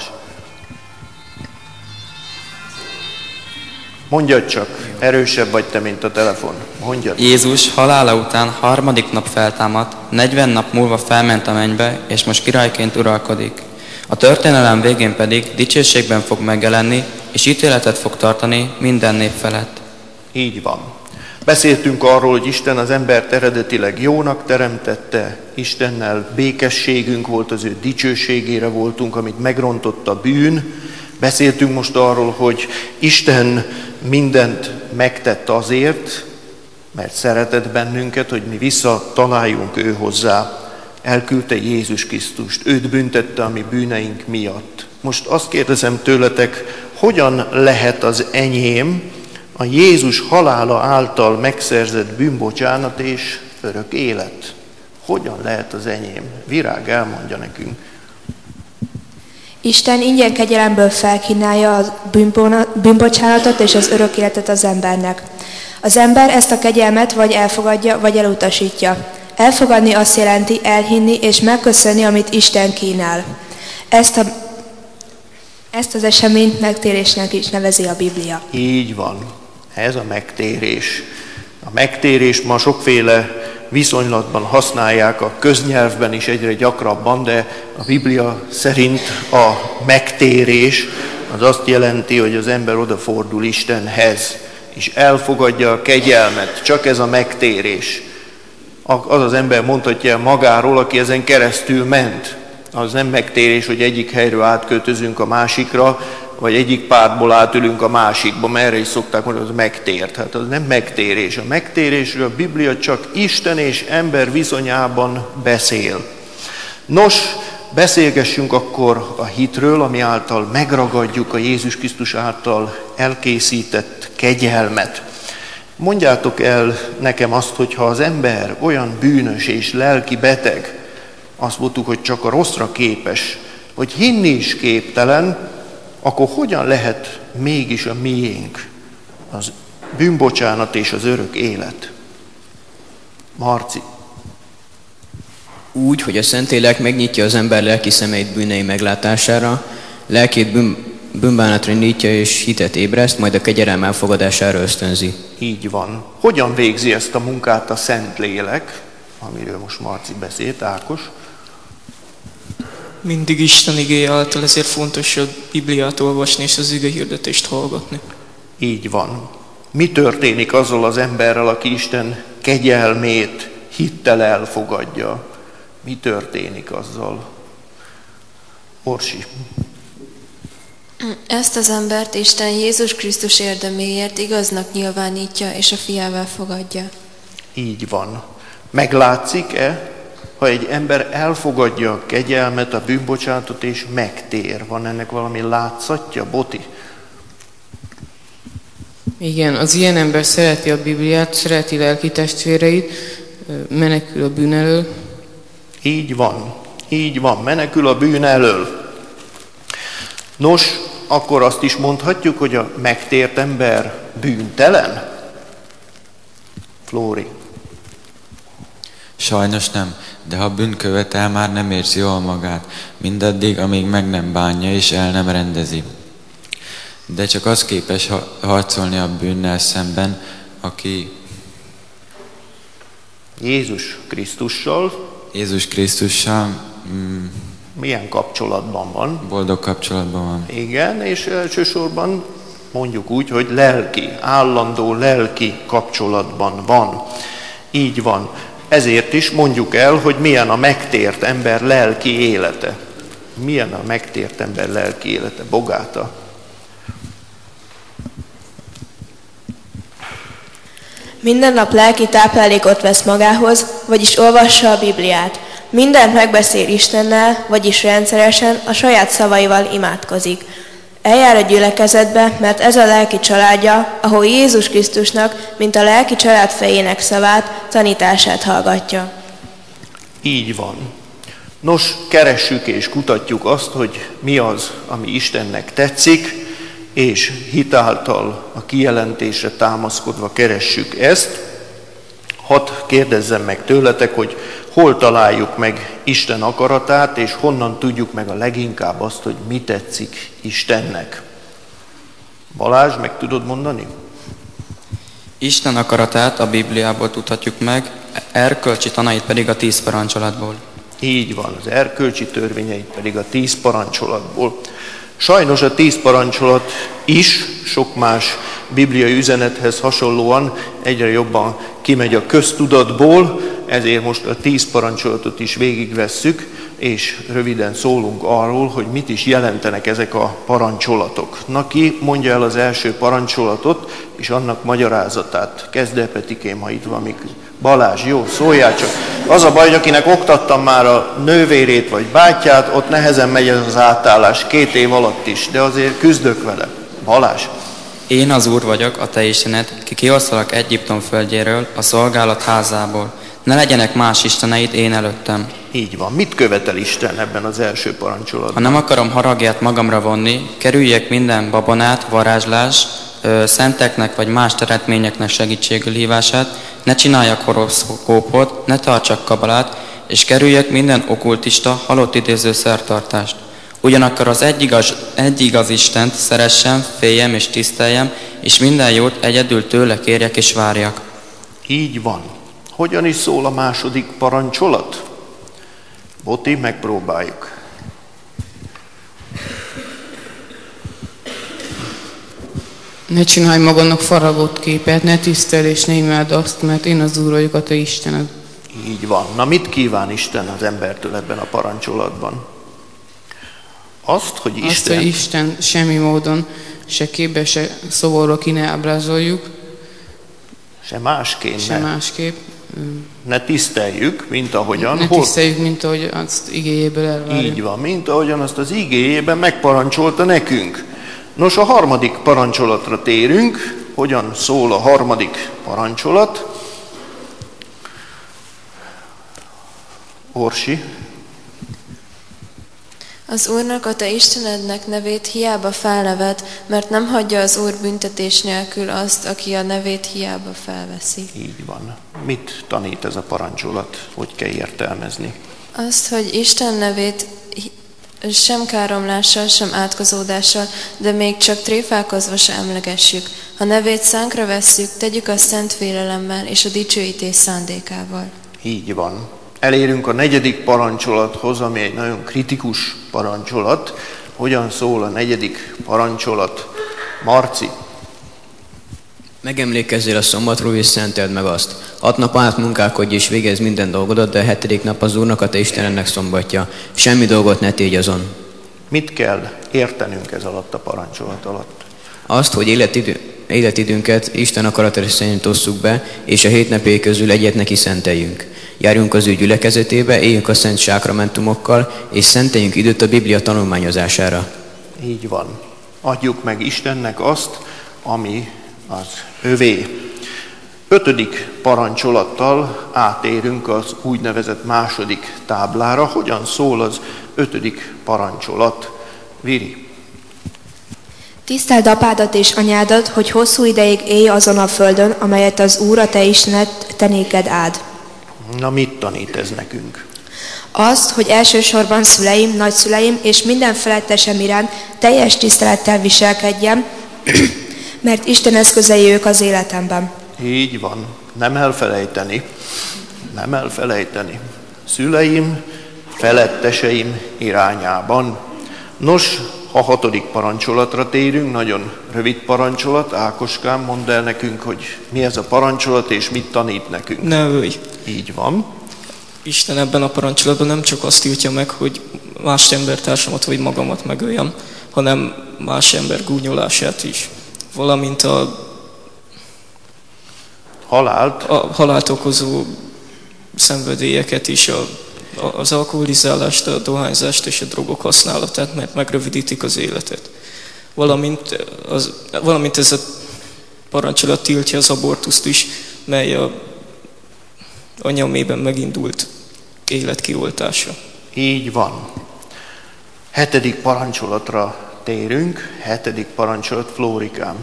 A: Mondjad csak, erősebb vagy te, mint a telefon. Mondjad.
C: Jézus halála után harmadik nap feltámadt, negyven nap múlva felment a mennybe, és most királyként uralkodik. A történelem végén pedig dicsőségben fog megjelenni, és ítéletet fog tartani minden nép felett.
A: Így van. Beszéltünk arról, hogy Isten az embert eredetileg jónak teremtette, Istennel békességünk volt, az ő dicsőségére voltunk, amit megrontott a bűn. Beszéltünk most arról, hogy Isten mindent megtett azért, mert szeretett bennünket, hogy mi visszataláljunk ő hozzá. Elküldte Jézus Krisztust, őt büntette a mi bűneink miatt. Most azt kérdezem tőletek, hogyan lehet az enyém a Jézus halála által megszerzett bűnbocsánat és örök élet? Hogyan lehet az enyém? Virág, elmondja nekünk.
G: Isten ingyen kegyelemből felkínálja a bűnbocsánatot és az örök életet az embernek. Az ember ezt a kegyelmet vagy elfogadja, vagy elutasítja. Elfogadni azt jelenti elhinni és megköszönni, amit Isten kínál. Ezt, a, ezt az eseményt megtérésnek is nevezi a Biblia.
A: Így van. Ez a megtérés. A megtérést ma sokféle viszonylatban használják, a köznyelvben is egyre gyakrabban, de a Biblia szerint a megtérés az azt jelenti, hogy az ember odafordul Istenhez, és elfogadja a kegyelmet. Csak ez a megtérés. Az az ember mondhatja magáról, aki ezen keresztül ment. Az nem megtérés, hogy egyik helyről átköltözünk a másikra, vagy egyik pártból átülünk a másikba, mert erre is szokták mondani, az megtért. Hát az nem megtérés. A megtérésről a Biblia csak Isten és ember viszonyában beszél. Nos, beszélgessünk akkor a hitről, ami által megragadjuk a Jézus Krisztus által elkészített kegyelmet. Mondjátok el nekem azt, hogyha az ember olyan bűnös és lelki beteg, azt mondtuk, hogy csak a rosszra képes, hogy hinni is képtelen, akkor hogyan lehet mégis a miénk az bűnbocsánat és az örök élet? Marci.
H: Úgy, hogy a Szentlélek megnyitja az ember lelki szemeit bűnei meglátására, lelkét bűn, bűnbánatra nyitja és hitet ébreszt, majd a kegyelem elfogadására ösztönzi.
A: Így van. Hogyan végzi ezt a munkát a Szentlélek, amiről most Marci beszélt, Ákos?
D: Mindig Isten igéje által, ezért fontos a Bibliát olvasni és az ige hirdetést hallgatni.
A: Így van. Mi történik azzal az emberrel, aki Isten kegyelmét hittel elfogadja? Mi történik azzal? Orsi.
F: Ezt az embert Isten Jézus Krisztus érdeméért igaznak nyilvánítja, és a fiává fogadja.
A: Így van. Meglátszik-e, ha egy ember elfogadja a kegyelmet, a bűnbocsánatot és megtér? Van ennek valami látszatja, Boti?
I: Igen, az ilyen ember szereti a Bibliát, szereti lelki testvéreit, menekül a bűn elől.
A: Így van, így van, menekül a bűn elől. Nos, akkor azt is mondhatjuk, hogy a megtért ember bűntelen? Flóri.
E: Sajnos nem, de ha bűn követel, már nem érzi jól magát, mindaddig, amíg meg nem bánja és el nem rendezi. De csak az képes harcolni a bűnnel szemben, aki
A: Jézus Krisztussal
E: Jézus Krisztussal mm,
A: milyen kapcsolatban van?
E: boldog kapcsolatban van.
A: Igen, és elsősorban mondjuk úgy, hogy lelki, állandó lelki kapcsolatban van. Így van. Ezért is mondjuk el, hogy milyen a megtért ember lelki élete. Milyen a megtért ember lelki élete? Bogáta.
G: Minden nap lelki táplálékot vesz magához, vagyis olvassa a Bibliát. Mindent megbeszél Istennel, vagyis rendszeresen a saját szavaival imádkozik. Eljár a gyülekezetbe, mert ez a lelki családja, ahol Jézus Krisztusnak, mint a lelki család fejének szavát, tanítását hallgatja.
A: Így van. Nos, keressük és kutatjuk azt, hogy mi az, ami Istennek tetszik, és hitáltal a kijelentésre támaszkodva keressük ezt. Hadd kérdezzem meg tőletek, hogy hol találjuk meg Isten akaratát, és honnan tudjuk meg a leginkább azt, hogy mi tetszik Istennek. Balázs, meg tudod mondani?
C: Isten akaratát a Bibliából tudhatjuk meg, erkölcsi tanait pedig a tíz parancsolatból.
A: Így van, az erkölcsi törvényeit pedig a tíz parancsolatból. Sajnos a tíz parancsolat is sok más bibliai üzenethez hasonlóan egyre jobban kimegy a köztudatból, ezért most a tíz parancsolatot is végigvesszük, és röviden szólunk arról, hogy mit is jelentenek ezek a parancsolatok. Na, ki mondja el az első parancsolatot, és annak magyarázatát? Kezd el, Petikém, ha itt van, még Balázs, jó, szóljál csak. Az a baj, hogy akinek oktattam már a nővérét vagy bátyját, ott nehezen megy ez az átállás, két év alatt is, de azért küzdök vele. Balázs.
C: Én az Úr vagyok, a te Istened, ki kihoztalak Egyiptom földjéről, a szolgálat házából. Ne legyenek más isteneid én előttem.
A: Így van. Mit követel Isten ebben az első parancsolatban?
C: Ha nem akarom haragját magamra vonni, kerüljek minden babonát, varázslás, ö, szenteknek vagy más teretményeknek segítségül hívását, ne csináljak horoszkópot, ne tartsak kabalát, és kerüljek minden okkultista, halott idéző szertartást. Ugyanakkor az egy igaz, egy igaz Istent szeressem, féljem és tiszteljem, és minden jót egyedül tőle kérjek és várjak.
A: Így van. Hogyan is szól a második parancsolat? Boti, megpróbáljuk.
I: Ne csinálj magadnak faragott képet, ne tisztelj és ne imádd azt, mert én az Úr vagyok, a te Istened.
A: Így van. Na, mit kíván Isten az embertől ebben a parancsolatban? Azt, hogy Isten...
I: Azt, hogy Isten semmi módon, se képbe, se szoborra ki ne ábrázoljuk.
A: Se másképp.
I: Se
A: ne.
I: másképp.
A: Ne tiszteljük, mint ahogyan...
I: Ne
A: hol...
I: tiszteljük, mint ahogy azt igéjéből elvárjuk.
A: Így van, mint ahogyan azt az igéjében megparancsolta nekünk. Nos, a harmadik parancsolatra térünk. Hogyan szól a harmadik parancsolat? Orsi.
F: Az Úrnak, a te Istenednek nevét hiába felneved, mert nem hagyja az Úr büntetés nélkül azt, aki a nevét hiába felveszi.
A: Így van. Mit tanít ez a parancsolat? Hogy kell értelmezni?
F: Azt, hogy Isten nevét sem káromlással, sem átkozódással, de még csak tréfálkozva se emlegessük. Ha nevét szánkra vesszük, tegyük azt szent félelemmel és a dicsőítés szándékával.
A: Így van. Elérünk a negyedik parancsolathoz, ami egy nagyon kritikus parancsolat. Hogyan szól a negyedik parancsolat? Marci.
H: Megemlékezzél a szombatról, és szenteld meg azt. Hat nap át munkálkodj és végezz minden dolgodat, de a hetedik nap az Úrnak, a te Istenednek szombatja. Semmi dolgot ne tégy azon.
A: Mit kell értenünk ez alatt a parancsolat alatt?
H: Azt, hogy életidő, életidőnket Isten akaratára szerint osszuk be, és a hét napjai közül egyet neki szenteljünk. Járjunk az ő gyülekezetébe, éljünk a szent sákramentumokkal, és szenteljünk időt a Biblia tanulmányozására.
A: Így van. Adjuk meg Istennek azt, ami az övé. Ötödik parancsolattal átérünk az úgynevezett második táblára. Hogyan szól az ötödik parancsolat? Viri.
G: Tiszteld apádat és anyádat, hogy hosszú ideig élj azon a földön, amelyet az Úr, a te Istened, te néked áld.
A: Na, mit tanít ez nekünk?
G: Azt, hogy elsősorban szüleim, nagyszüleim és minden felettesem iránt teljes tisztelettel viselkedjem, mert Isten eszközei ők az életemben.
A: Így van. Nem elfelejteni. Nem elfelejteni. szüleim, feletteseim irányában. Nos, a hatodik parancsolatra térünk, nagyon rövid parancsolat. Ákoskám, mondd el nekünk, hogy mi ez a parancsolat, és mit tanít nekünk.
D: Ne ölj!
A: Így van.
D: Isten ebben a parancsolatban nem csak azt tiltja meg, hogy más embertársamat vagy magamat megöljem, hanem más ember gúnyolását is. Valamint a
A: halált,
D: a halált okozó szenvedélyeket is, a, a, az alkoholizálást, a dohányzást és a drogok használatát, mert megrövidítik az életet. Valamint, az, valamint ez a parancsolat tiltja az abortuszt is, mely a anyamében megindult életkioltása.
A: Így van. Hetedik parancsolatra térünk. Hetedik parancsolat, Flórikám.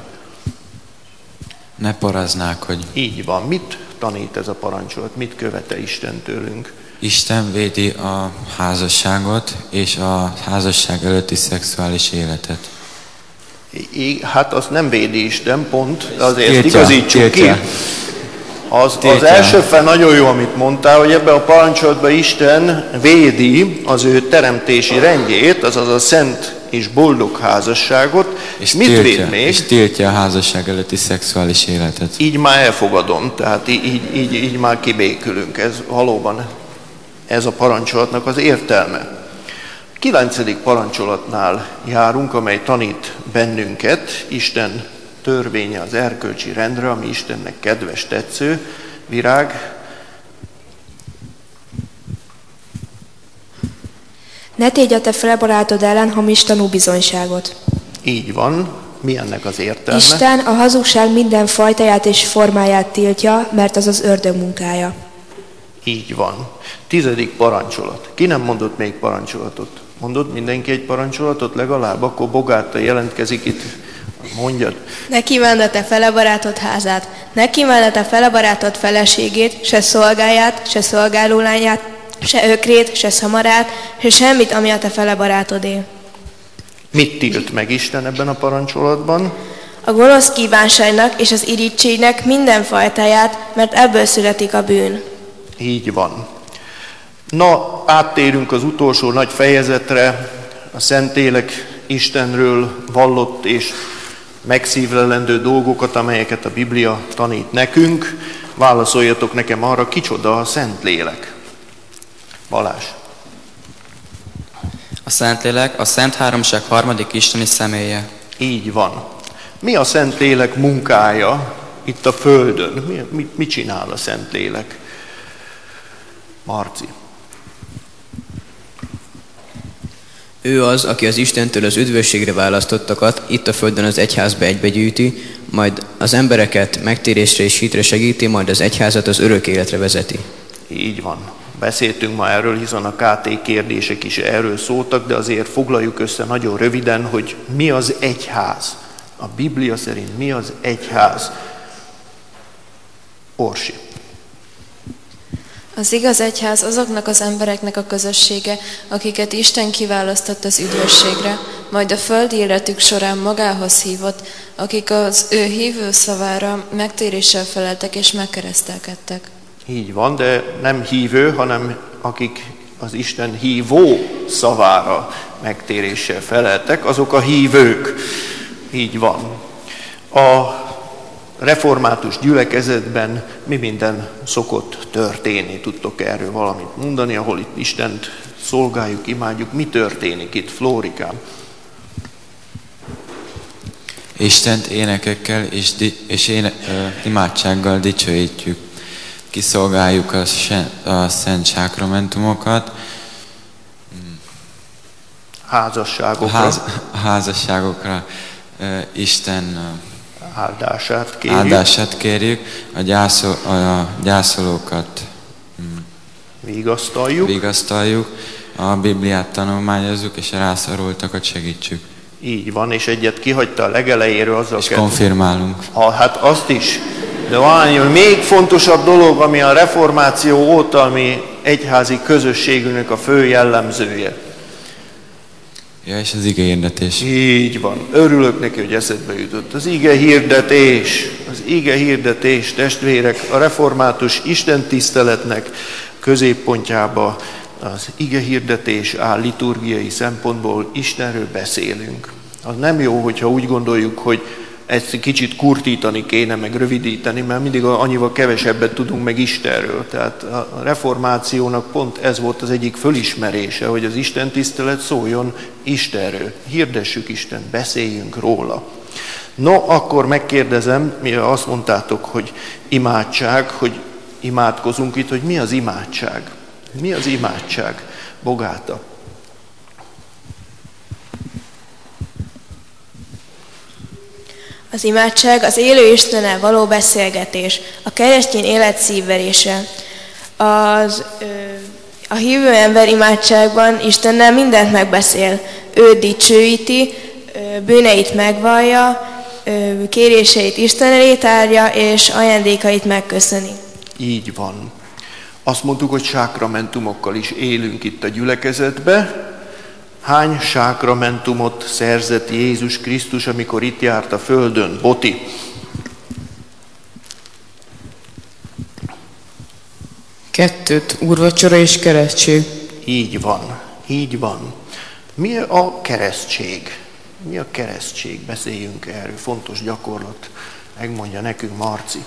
E: Ne paraználkodj.
A: Így van. Mit tanít ez a parancsolat? Mit követel Isten tőlünk?
E: Isten védi a házasságot és a házasság előtti szexuális életet.
A: I- hát azt nem védi Isten, pont, azért
E: Tiltja,
A: igazítsuk
E: tiltja.
A: ki. Az, az első fel nagyon jó, amit mondtál, hogy ebben a parancsolatban Isten védi az ő teremtési rendjét, azaz a szent és boldog házasságot.
E: És
A: mit
E: tiltja,
A: véd még?
E: És tiltja a házasság előtti szexuális életet.
A: Így már elfogadom, tehát így, így, így, így már kibékülünk. Ez valóban ez a parancsolatnak az értelme. Kilencedik parancsolatnál járunk, amely tanít bennünket Isten törvénye az erkölcsi rendre, ami Istennek kedves, tetsző. Virág.
G: Ne tégy a te felebarátod ellen hamis tanúbizonyságot.
A: Így van. Mi ennek az értelme?
G: Isten a hazugság minden fajtáját és formáját tiltja, mert az az ördög munkája.
A: Így van. Tizedik parancsolat. Ki nem mondott még parancsolatot? Mondott mindenki egy parancsolatot legalább? Akkor Bogáta jelentkezik itt. Mondjad.
G: Ne kívánd a te felebarátod házát, ne kívánd a te felebarátod feleségét, se szolgáját, se szolgálólányát, se ökrét, se szamarát, se semmit, ami a te felebarátodé.
A: Mit tilt meg Isten ebben a parancsolatban?
G: A gonosz kívánságnak és az irítségnek minden fajtáját, mert ebből születik a bűn.
A: Így van. Na, áttérünk az utolsó nagy fejezetre, a Szentlélek Istenről vallott és megszívlelendő dolgokat, amelyeket a Biblia tanít nekünk. Válaszoljatok nekem arra, kicsoda a Szentlélek. Balázs.
C: A Szentlélek a Szent Háromság harmadik isteni személye.
A: Így van. Mi a Szentlélek munkája itt a Földön? Mi, mit, mit csinál a Szentlélek? Marci.
H: Ő az, aki az Istentől az üdvösségre választottakat itt a földön az egyházba egybegyűjti, majd az embereket megtérésre és hitre segíti, majd az egyházat az örök életre vezeti.
A: Így van. Beszéltünk ma erről, hiszen a ká té kérdések is erről szóltak, de azért foglaljuk össze nagyon röviden, hogy mi az egyház. A Biblia szerint mi az egyház? Orsi.
F: Az igaz egyház azoknak az embereknek a közössége, akiket Isten kiválasztott az üdvösségre, majd a földi életük során magához hívott, akik az ő hívő szavára megtéréssel feleltek és megkeresztelkedtek.
A: Így van, de nem hívő, hanem akik az Isten hívó szavára megtéréssel feleltek, azok a hívők. Így van. A református gyülekezetben mi minden szokott történni? Tudtok erről valamit mondani, ahol itt Istent szolgáljuk, imádjuk? Mi történik itt, Flórikám?
E: Istent énekekkel és, di- és éne- ö, imádsággal dicsőítjük. Kiszolgáljuk a, sen- a szent sákramentumokat.
A: Házasságokra.
E: A, ház- a házasságokra ö, Isten ö,
A: áldását kérjük.
E: áldását kérjük. A, gyászol, a gyászolókat mm,
A: vigasztaljuk.
E: vigasztaljuk. A Bibliát tanulmányozzuk, és a rászorultakat segítsük.
A: Így van, és egyet kihagyta a legelejéről azzal
E: És
A: kell...
E: konfirmálunk.
A: Ha, hát azt is. De van még fontosabb dolog, ami a reformáció óta, ami egyházi közösségünknek a fő jellemzője.
E: Ja, és az ige hirdetés.
A: Így van. Örülök neki, hogy eszedbe jutott. Az ige hirdetés, az ige hirdetés, testvérek, a református istentiszteletnek középpontjába az igehirdetés áll liturgiai szempontból, Istenről beszélünk. Az nem jó, hogyha úgy gondoljuk, hogy ezt kicsit kurtítani kéne, meg rövidíteni, mert mindig annyival kevesebbet tudunk meg Istenről. Tehát a reformációnak pont ez volt az egyik fölismerése, hogy az Isten tisztelet szóljon Istenről. Hirdessük Istent, beszéljünk róla. No, akkor megkérdezem, mire azt mondtátok, hogy imádság, hogy imádkozunk itt, hogy mi az imádság? Mi az imádság? Bogáta.
G: Az imádság az élő Istennel való beszélgetés, a keresztény élet szívverése. Az, ö, a hívő ember imádságban Istennel mindent megbeszél. Ő dicsőíti, ö, bűneit megvallja, ö, kéréseit Isten elé tárja, és ajándékait megköszöni.
A: Így van. Azt mondtuk, hogy sákramentumokkal is élünk itt a gyülekezetbe. Hány sákramentumot szerzett Jézus Krisztus, amikor itt járt a földön? Boti.
I: Kettőt, úrvacsora és keresztség.
A: Így van, így van. Mi a keresztség? Mi a keresztség? Beszéljünk erről, fontos gyakorlat. Megmondja nekünk Marci.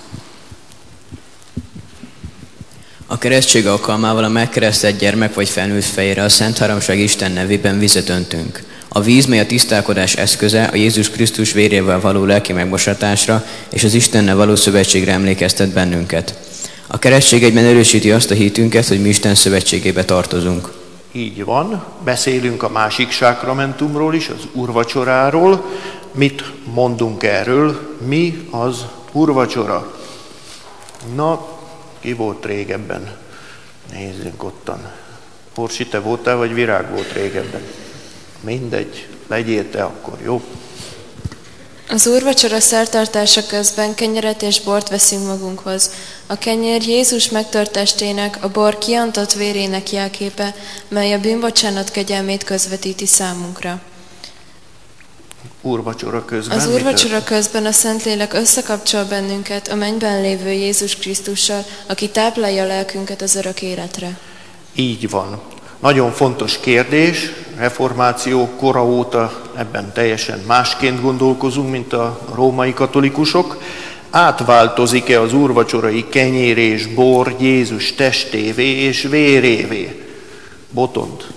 H: A keresztség alkalmával a megkeresztelt gyermek vagy felnőtt fejére a Szent Háromság Isten nevében vizet öntünk. A víz, mely a tisztálkodás eszköze, a Jézus Krisztus vérével való lelki megmosatásra és az Istennel való szövetségre emlékeztet bennünket. A keresztség egyben erősíti azt a hitünket, hogy mi Isten szövetségébe tartozunk.
A: Így van, beszélünk a másik sákramentumról is, az úrvacsoráról. Mit mondunk erről? Mi az úrvacsora? Na, ki volt régebben? Nézzünk ottan. Orsi, te voltál, vagy Virág volt régebben? Mindegy, legyél te akkor, jó?
F: Az úrvacsora szertartása közben kenyeret és bort veszünk magunkhoz. A kenyér Jézus megtörtestének, a bor kiantott vérének jelképe, mely a bűnbocsánat kegyelmét közvetíti számunkra.
A: Úrvacsora közben?
F: Az úrvacsora közben a Szentlélek összekapcsol bennünket a mennyben lévő Jézus Krisztussal, aki táplálja a lelkünket az örök életre.
A: Így van. Nagyon fontos kérdés, reformáció kora óta ebben teljesen másként gondolkozunk, mint a római katolikusok. Átváltozik-e az úrvacsorai kenyér és bor Jézus testévé és vérévé? Botond.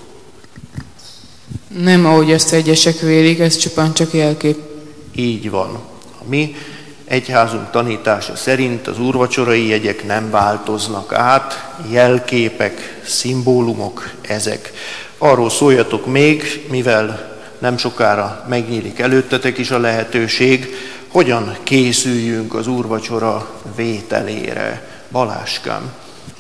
I: Nem, ahogy ezt egyesek vélik, ez csupán csak jelkép.
A: Így van. A mi egyházunk tanítása szerint az úrvacsorai jegyek nem változnak át, jelképek, szimbólumok ezek. Arról szóljatok még, mivel nem sokára megnyílik előttetek is a lehetőség, hogyan készüljünk az úrvacsora vételére. Baláskám.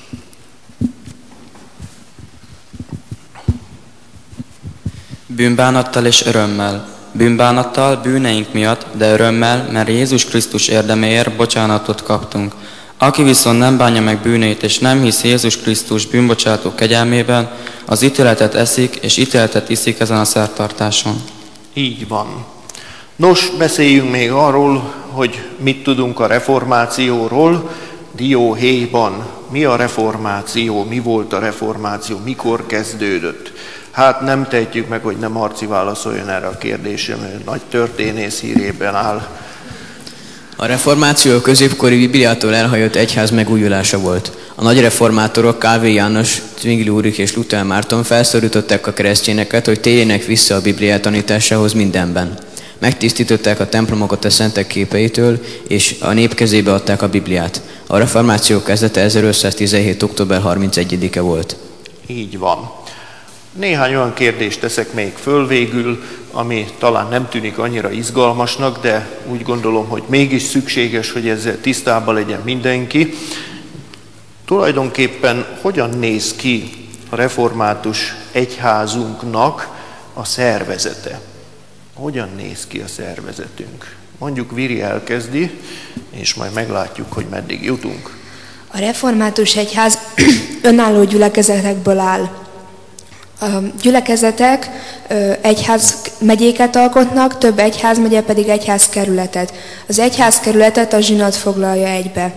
C: Bűnbánattal és örömmel. Bűnbánattal bűneink miatt, de örömmel, mert Jézus Krisztus érdeméért bocsánatot kaptunk. Aki viszont nem bánja meg bűneit, és nem hisz Jézus Krisztus bűnbocsátó kegyelmében, az ítéletet eszik, és ítéletet iszik ezen a szertartáson.
A: Így van. Nos, beszéljünk még arról, hogy mit tudunk a reformációról. Dióhéjban mi a reformáció, mi volt a reformáció, mikor kezdődött? Hát nem tehetjük meg, hogy nem Marci válaszoljon erre a kérdésre, mert nagy történész hírében áll.
H: A reformáció a középkori Bibliától elhajott egyház megújulása volt. A nagy reformátorok Kávé János, Zwingli Ulrich és Luther Márton felszólították a keresztényeket, hogy térjenek vissza a Biblia tanításához mindenben. Megtisztították a templomokat a szentek képeitől, és a nép kezébe adták a Bibliát. A reformáció kezdete ezerötszáztizenhét. október harmincegyedike volt.
A: Így van. Néhány olyan kérdést teszek még föl végül, ami talán nem tűnik annyira izgalmasnak, de úgy gondolom, hogy mégis szükséges, hogy ezzel tisztában legyen mindenki. Tulajdonképpen hogyan néz ki a református egyházunknak a szervezete? Hogyan néz ki a szervezetünk? Mondjuk Viri elkezdi, és majd meglátjuk, hogy meddig jutunk.
G: A református egyház önálló gyülekezetekből áll. A gyülekezetek egyház megyéket alkotnak, több egyházmegye pedig egyházkerületet. Az egyházkerületet a zsinat foglalja egybe.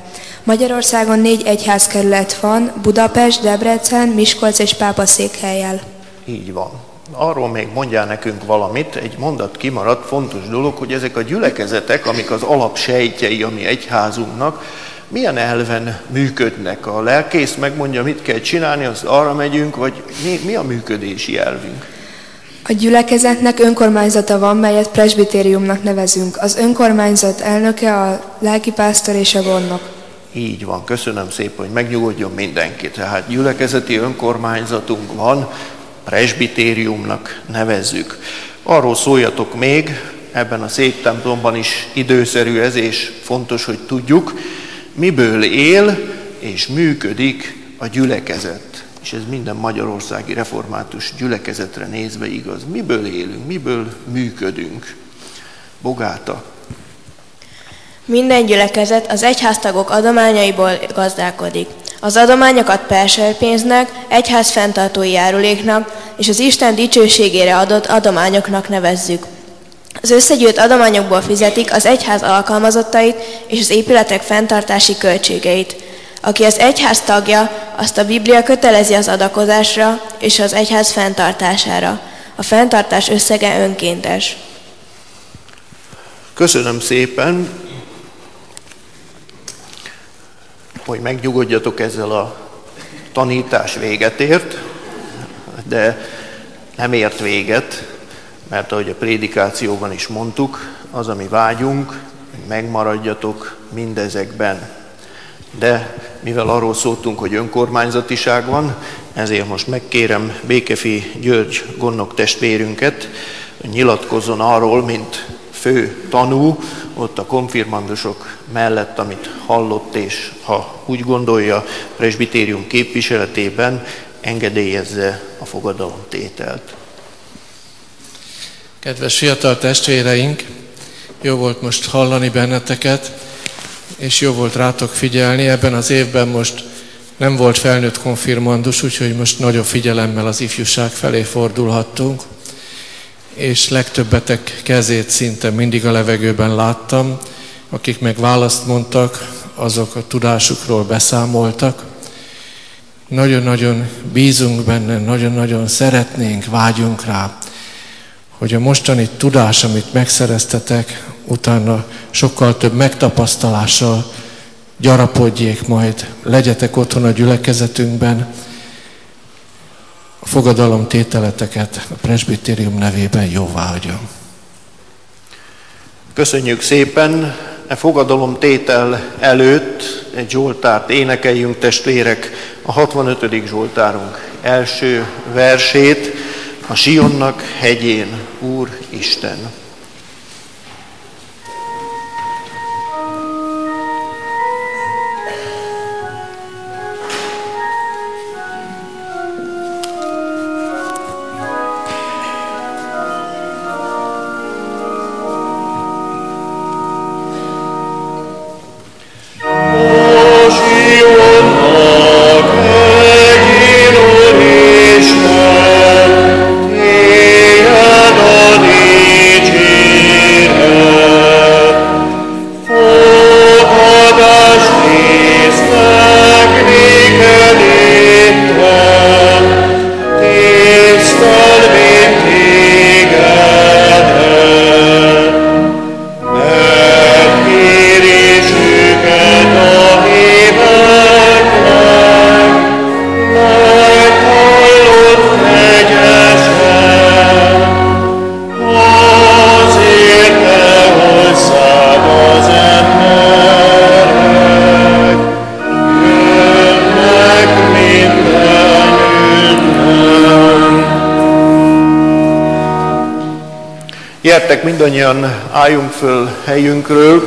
G: Magyarországon négy egyházkerület van, Budapest, Debrecen, Miskolc és Pápaszékhellyel.
A: Így van. Arról még mondjál nekünk valamit, egy mondat kimaradt, fontos dolog, hogy ezek a gyülekezetek, amik az alapsejtjei a mi egyházunknak, milyen elven működnek? A lelkész megmondja, mit kell csinálni, azt arra megyünk, vagy mi, mi a működési elvünk?
G: A gyülekezetnek önkormányzata van, melyet presbitériumnak nevezünk. Az önkormányzat elnöke a lelkipásztor és a gondnok.
A: Így van, köszönöm szépen, hogy megnyugodjon mindenki. Tehát gyülekezeti önkormányzatunk van, presbitériumnak nevezzük. Arról szóljatok még, ebben a szép templomban is időszerű ez, és fontos, hogy tudjuk, miből él és működik a gyülekezet. És ez minden magyarországi református gyülekezetre nézve igaz. Miből élünk, miből működünk? Bogáta.
G: Minden gyülekezet az egyháztagok adományaiból gazdálkodik. Az adományokat perselpénznek, egyház fenntartói járuléknak és az Isten dicsőségére adott adományoknak nevezzük. Az összegyűjt adományokból fizetik az egyház alkalmazottait és az épületek fenntartási költségeit. Aki az egyház tagja, azt a Biblia kötelezi az adakozásra és az egyház fenntartására. A fenntartás összege önkéntes.
A: Köszönöm szépen, hogy megnyugodjatok, ezzel a tanítás véget ért, de nem ért véget, mert ahogy a prédikációban is mondtuk, az, ami vágyunk, hogy megmaradjatok mindezekben. De mivel arról szóltunk, hogy önkormányzatiság van, ezért most megkérem Békefi György gondnok testvérünket, hogy nyilatkozzon arról, mint fő tanú, ott a konfirmandusok mellett, amit hallott, és ha úgy gondolja, presbitérium képviseletében engedélyezze a fogadalomtételt.
J: Kedves fiatal testvéreink, jó volt most hallani benneteket, és jó volt rátok figyelni. Ebben az évben most nem volt felnőtt konfirmandus, úgyhogy most nagyobb figyelemmel az ifjúság felé fordulhattunk, és legtöbbetek kezét szinte mindig a levegőben láttam, akik meg választ mondtak, azok a tudásukról beszámoltak. Nagyon-nagyon bízunk benne, nagyon-nagyon szeretnénk, vágyunk rá, hogy a mostani tudás, amit megszereztetek, utána sokkal több megtapasztalással gyarapodjék majd, legyetek otthon a gyülekezetünkben, a fogadalomtételeteket a presbitérium nevében jóváhagyom.
A: Köszönjük szépen! E fogadalomtétel előtt egy zsoltárt énekeljünk, testvérek, a hatvanötödik zsoltárunk első versét, a Sionnak hegyén, Úr Isten. Gyertek, mindannyian álljunk föl helyünkről,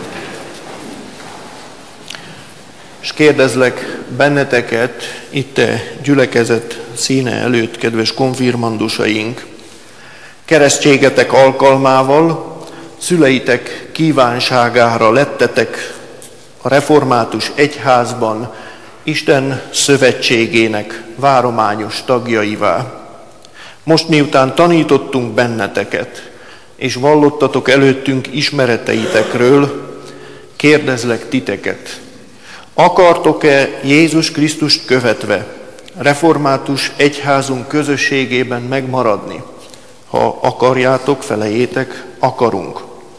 A: és kérdezlek benneteket itt a gyülekezet színe előtt, kedves konfirmandusaink, keresztségetek alkalmával, szüleitek kívánságára lettetek a református egyházban Isten szövetségének várományos tagjaivá. Most miután tanítottunk benneteket, és vallottatok előttünk ismereteitekről, kérdezlek titeket, Akartok-e Jézus Krisztust követve református egyházunk közösségében megmaradni? Ha akarjátok, felejétek, akarunk.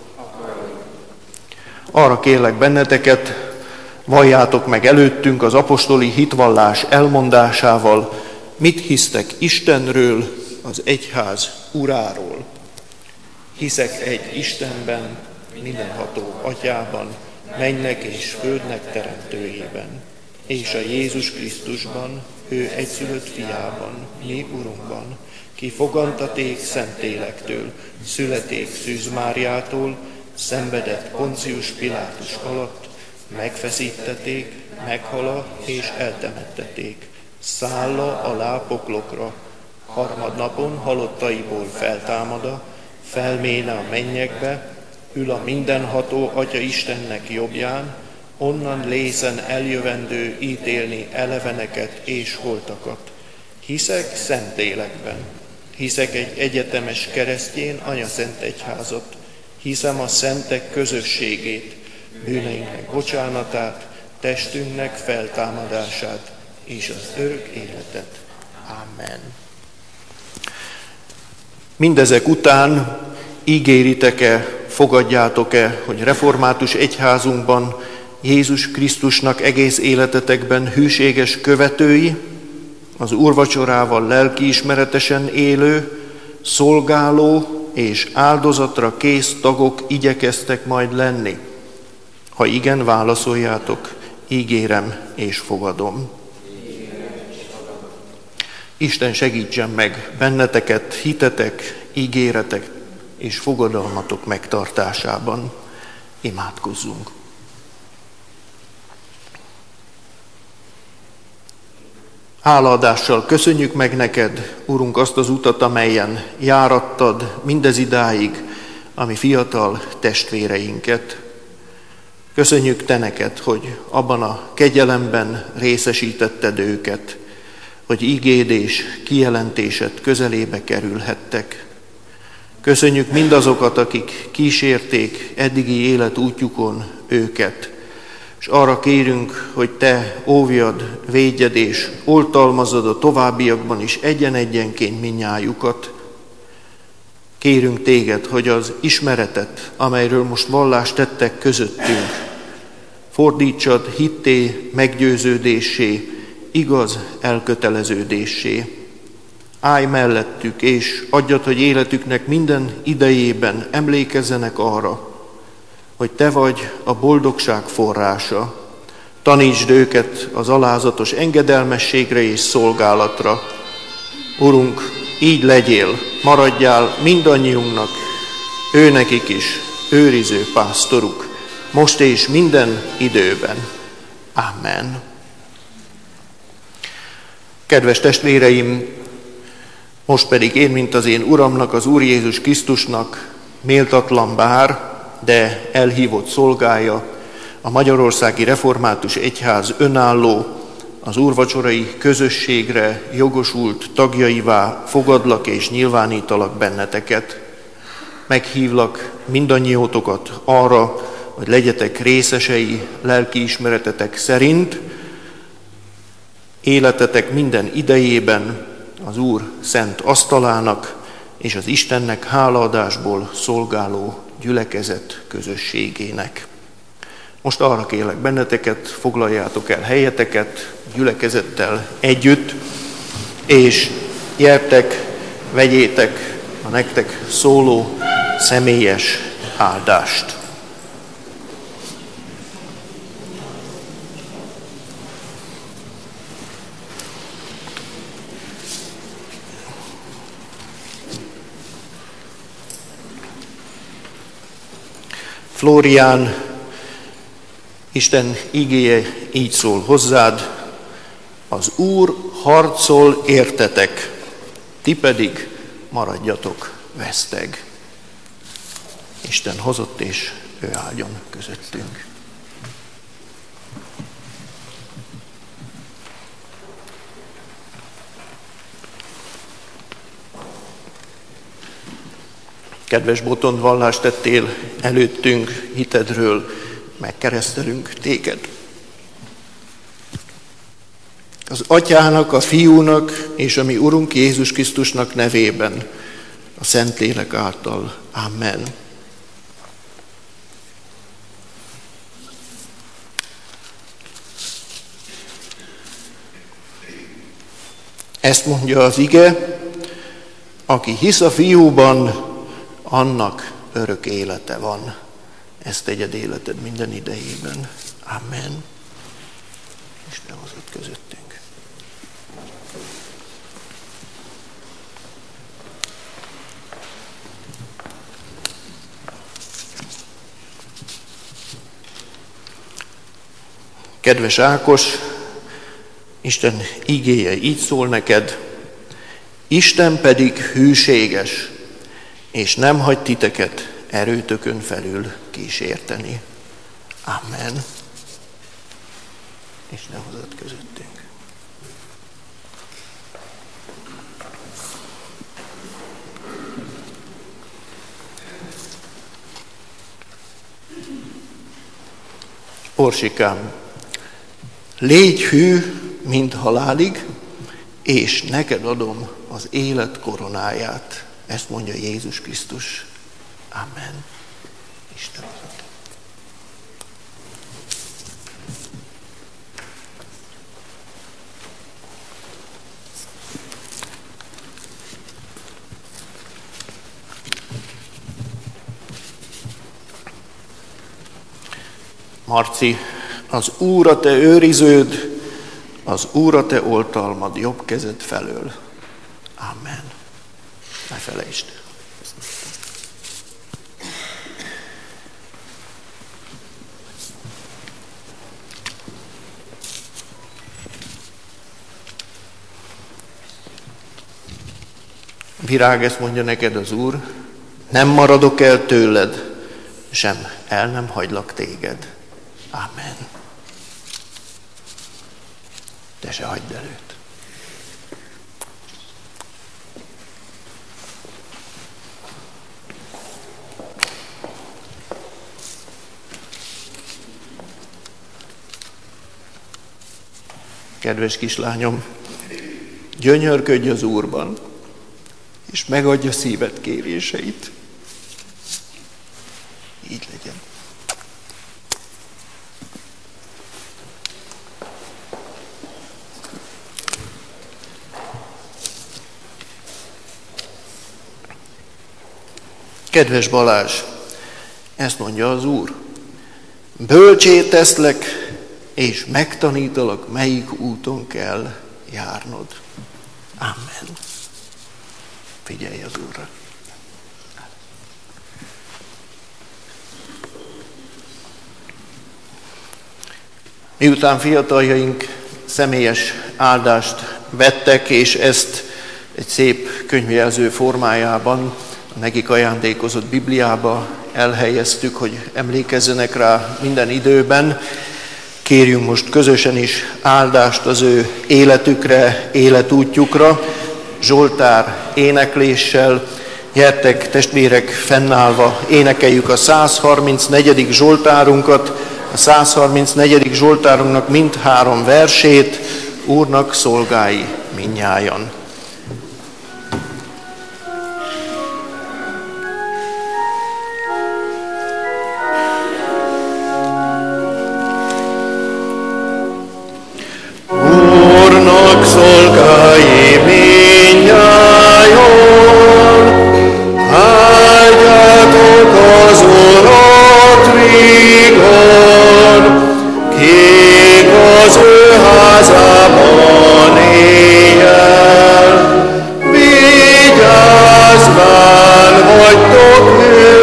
A: Arra kérlek benneteket, valljátok meg előttünk az apostoli hitvallás elmondásával, mit hisztek Istenről, az egyház uráról. Hiszek egy Istenben, mindenható atyában, mennek és földnek teremtőjében, és a Jézus Krisztusban, ő egyszülött fiában, mi Urunkban, ki fogantaték Szentlélektől, születék Szűz Máriától, szenvedett Poncius Pilátus alatt, megfeszítették, meghala és eltemettették, szálla a lápoklokra, harmadnapon halottaiból feltámada, felméne a mennyekbe, ül a mindenható Atya Istennek jobbján, onnan lészen eljövendő ítélni eleveneket és holtakat. Hiszek Szentlélekben, hiszek egy egyetemes keresztjén anyaszent egyházat, hiszem a szentek közösségét, bűneinknek bocsánatát, testünknek feltámadását és az örök életet. Amen. Mindezek után ígéritek-e, fogadjátok-e, hogy református egyházunkban Jézus Krisztusnak egész életetekben hűséges követői, az úrvacsorával lelkiismeretesen élő, szolgáló és áldozatra kész tagok igyekeztek majd lenni? Ha igen, válaszoljátok, ígérem és fogadom. Isten segítsen meg benneteket hitetek, ígéretek és fogadalmatok megtartásában. Imádkozzunk. Hálaadással köszönjük meg neked, Urunk, azt az utat, amelyen járattad mindezidáig a mi fiatal testvéreinket. Köszönjük te neked, hogy abban a kegyelemben részesítetted őket, hogy igéd és kijelentésed közelébe kerülhettek. Köszönjük mindazokat, akik kísérték eddigi életútjukon őket, és arra kérünk, hogy te óvjad, védjed és oltalmazod a továbbiakban is egyen-egyenként minnyájukat. Kérünk téged, hogy az ismeretet, amelyről most vallást tettek közöttünk, fordítsad hitté, meggyőződéssé, igaz elköteleződéssé. Állj mellettük, és adjad, hogy életüknek minden idejében emlékezzenek arra, hogy te vagy a boldogság forrása. Tanítsd őket az alázatos engedelmességre és szolgálatra. Urunk, így legyél, maradjál mindannyiunknak, őnekik is őriző pásztoruk, most és minden időben. Amen. Kedves testvéreim, most pedig én, mint az én Uramnak, az Úr Jézus Krisztusnak méltatlan bár, de elhívott szolgája, a Magyarországi Református Egyház önálló, az úrvacsorai közösségre jogosult tagjaivá fogadlak és nyilvánítalak benneteket. Meghívlak mindannyiótokat arra, hogy legyetek részesei lelkiismeretetek szerint, életetek minden idejében az Úr szent asztalának és az Istennek hálaadásból szolgáló gyülekezet közösségének. Most arra kérlek benneteket, foglaljátok el helyeteket gyülekezettel együtt, és gyertek, vegyétek a nektek szóló személyes áldást. Flórián, Isten igéje így szól hozzád: az Úr harcol értetek, ti pedig maradjatok veszteg. Isten hozott, és ő áldjon közöttünk. Kedves Botond, vallást tettél előttünk hitedről, megkeresztelünk téged. Az Atyának, a Fiúnak és a mi Urunk Jézus Krisztusnak nevében, a Szentlélek által. Amen. Ezt mondja az ige, aki hisz a Fiúban, annak örök élete van. Ezt tegyed életed minden idejében. Amen. Isten hozott közöttünk. Kedves Ákos, Isten igéje így szól neked, Isten pedig hűséges, és nem hagy titeket erőtökön felül kísérteni. Amen. Isten hozott közöttünk. Orsikám, légy hű, mint halálig, és neked adom az élet koronáját. Ezt mondja Jézus Krisztus. Amen. Isten hozott. Marci, az Úr a te őriződ, az Úr a te oltalmad jobb kezed felől. Amen. Ne felejtsd. Virág, ezt mondja neked az Úr, nem maradok el tőled, sem el nem hagylak téged. Amen. Te se hagyd el őt. Kedves kislányom, gyönyörködj az Úrban, és megadja szíved kéréseit. Így legyen. Kedves Balázs, ezt mondja az Úr, bölcsé teszlek, és megtanítalak, melyik úton kell járnod. Amen. Figyelj az Úrra. Miután fiataljaink személyes áldást vettek, és ezt egy szép könyvjelző formájában a nekik ajándékozott Bibliába elhelyeztük, hogy emlékezzenek rá minden időben, kérjünk most közösen is áldást az ő életükre, életútjukra, Zsoltár énekléssel. Gyertek, testvérek, fennállva énekeljük a száz harmincnegyedik Zsoltárunkat, a száz harmincnegyedik Zsoltárunknak mindhárom versét, Úrnak szolgái mindnyájan.
B: Úrnak szolgái mindnyájan, áldjátok az Urat vígan, kik az ő házában éjjel. Vigyázván vagytok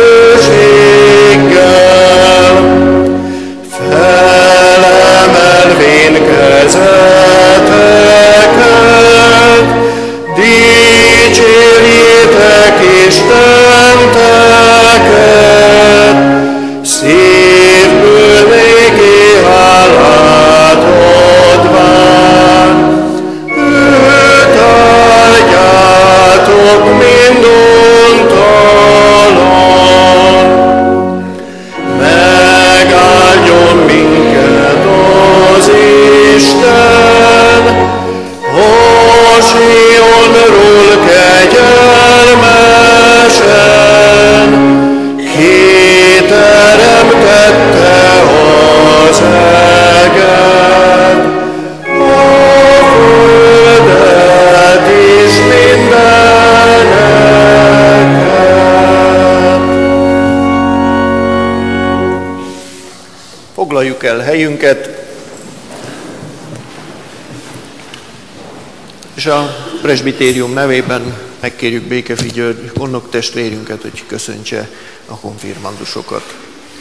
B: hűséggel, felemelvén kezeteket,
A: el helyünket, és a presbitérium nevében megkérjük Békefi György gondnoktestvérünket, hogy köszöntse a konfirmandusokat.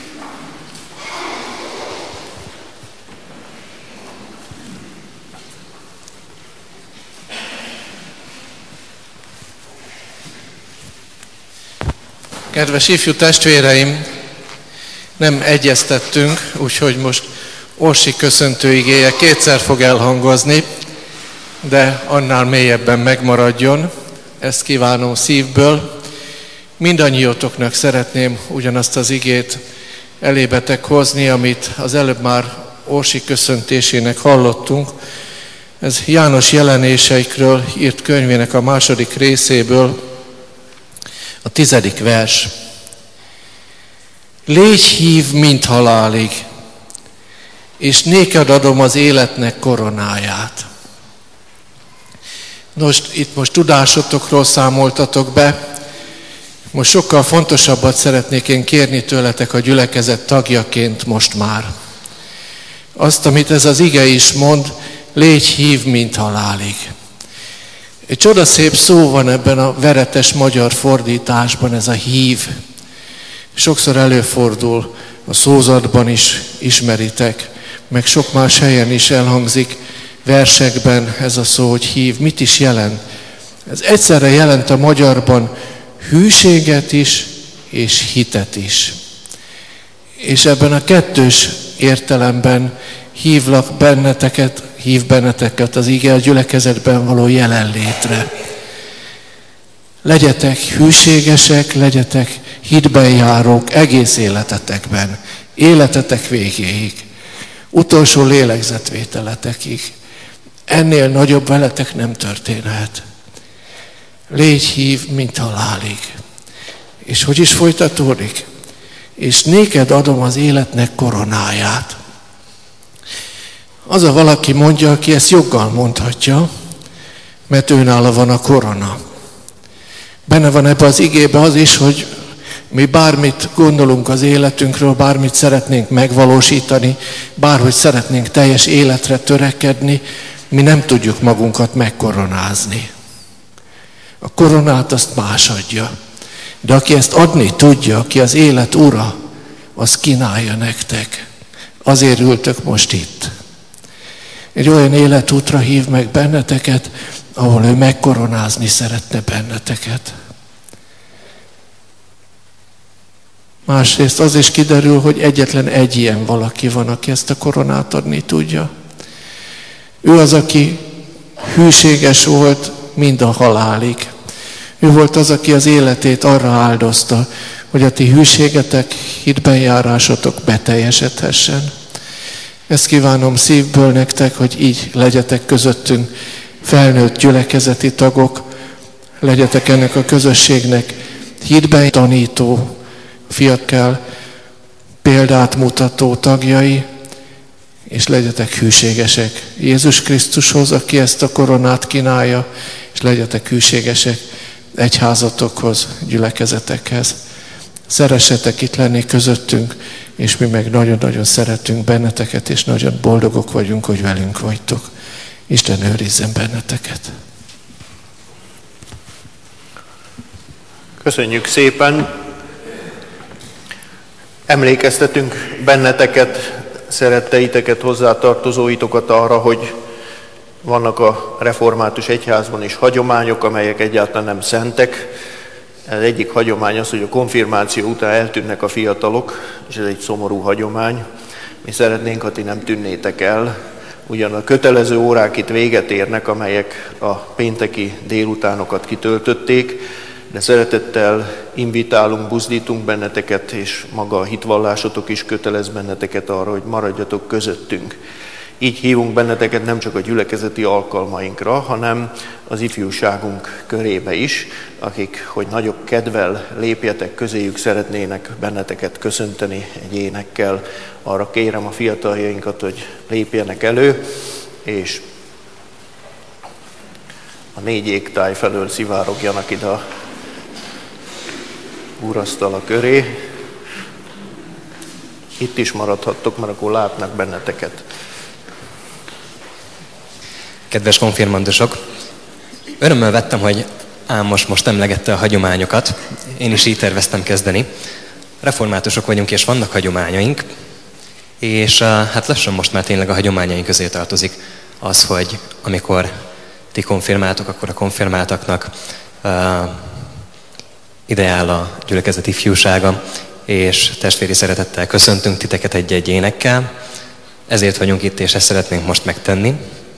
J: Kedves ifjú testvéreim, nem egyeztettünk, úgyhogy most Orsi köszöntő igéje kétszer fog elhangozni, de annál mélyebben megmaradjon. Ezt kívánom szívből. Mindannyiótoknak szeretném ugyanazt az igét elébetek hozni, amit az előbb már Orsi köszöntésének hallottunk. Ez János jelenéseikről írt könyvének a második részéből, a tizedik vers. Légy hív, mint halálig, és néked adom az életnek koronáját. Nos, itt most tudásotokról számoltatok be, most sokkal fontosabbat szeretnék én kérni tőletek a gyülekezet tagjaként most már. Azt, amit ez az ige is mond, légy hív, mint halálig. Egy csodaszép szó van ebben a veretes magyar fordításban, ez a hív. Sokszor előfordul, a szózatban is ismeritek, meg sok más helyen is elhangzik versekben ez a szó, hogy hív. Mit is jelent? Ez egyszerre jelent a magyarban hűséget is, és hitet is. És ebben a kettős értelemben hívlak benneteket, hív benneteket az ige a gyülekezetben való jelenlétre. Legyetek hűségesek, legyetek hitben járók egész életetekben, életetek végéig, utolsó lélegzetvételetekig. Ennél nagyobb veletek nem történhet. Légy hív, mint halálig. És hogy is folytatódik? És néked adom az életnek koronáját. Az a valaki mondja, aki ezt joggal mondhatja, mert őnála van a korona. Benne van ebbe az igébe az is, hogy mi bármit gondolunk az életünkről, bármit szeretnénk megvalósítani, bárhogy szeretnénk teljes életre törekedni, mi nem tudjuk magunkat megkoronázni. A koronát azt más adja. De aki ezt adni tudja, aki az élet ura, az kínálja nektek. Azért ültök most itt. Egy olyan életútra hív meg benneteket, ahol ő megkoronázni szeretne benneteket. Másrészt az is kiderül, hogy egyetlen egy ilyen valaki van, aki ezt a koronát adni tudja. Ő az, aki hűséges volt mind a halálig. Ő volt az, aki az életét arra áldozta, hogy a ti hűségetek, hitbenjárásotok beteljesedhessen. Ezt kívánom szívből nektek, hogy így legyetek közöttünk felnőtt gyülekezeti tagok, legyetek ennek a közösségnek hitben tanító, fiatal példát mutató tagjai, és legyetek hűségesek Jézus Krisztushoz, aki ezt a koronát kínálja, és legyetek hűségesek egyházatokhoz, gyülekezetekhez. Szeressetek itt lenni közöttünk, és mi meg nagyon-nagyon szeretünk benneteket, és nagyon boldogok vagyunk, hogy velünk vagytok. Isten őrizzen benneteket.
A: Köszönjük szépen! Emlékeztetünk benneteket, szeretteiteket, hozzátartozóitokat arra, hogy vannak a református egyházban is hagyományok, amelyek egyáltalán nem szentek. Az egyik hagyomány az, hogy a konfirmáció után eltűnnek a fiatalok, és ez egy szomorú hagyomány. Mi szeretnénk, ha ti nem tűnnétek el. Ugyan a kötelező órák itt véget érnek, amelyek a pénteki délutánokat kitöltötték, de szeretettel invitálunk, buzdítunk benneteket, és maga a hitvallásotok is kötelez benneteket arra, hogy maradjatok közöttünk. Így hívunk benneteket nem csak a gyülekezeti alkalmainkra, hanem az ifjúságunk körébe is, akik, hogy nagyobb kedvel lépjetek közéjük, szeretnének benneteket köszönteni egy énekkel. Arra kérem a fiataljainkat, hogy lépjenek elő, és a négy égtáj felől szivárogjanak ide a úrasztala köré. itt is maradhattok, mert akkor látnak benneteket.
K: Kedves konfirmandusok, örömmel vettem, hogy Ámos most emlegette a hagyományokat. Én is így terveztem kezdeni. Reformátusok vagyunk, és vannak hagyományaink, és hát lassan most már tényleg a hagyományaink közé tartozik az, hogy amikor ti konfirmáltok, akkor a konfirmáltaknak uh, ide áll a gyülekezet ifjúsága, és testvéri szeretettel köszöntünk titeket egy-egy énekkel. Ezért vagyunk itt, és ezt szeretnénk most megtenni.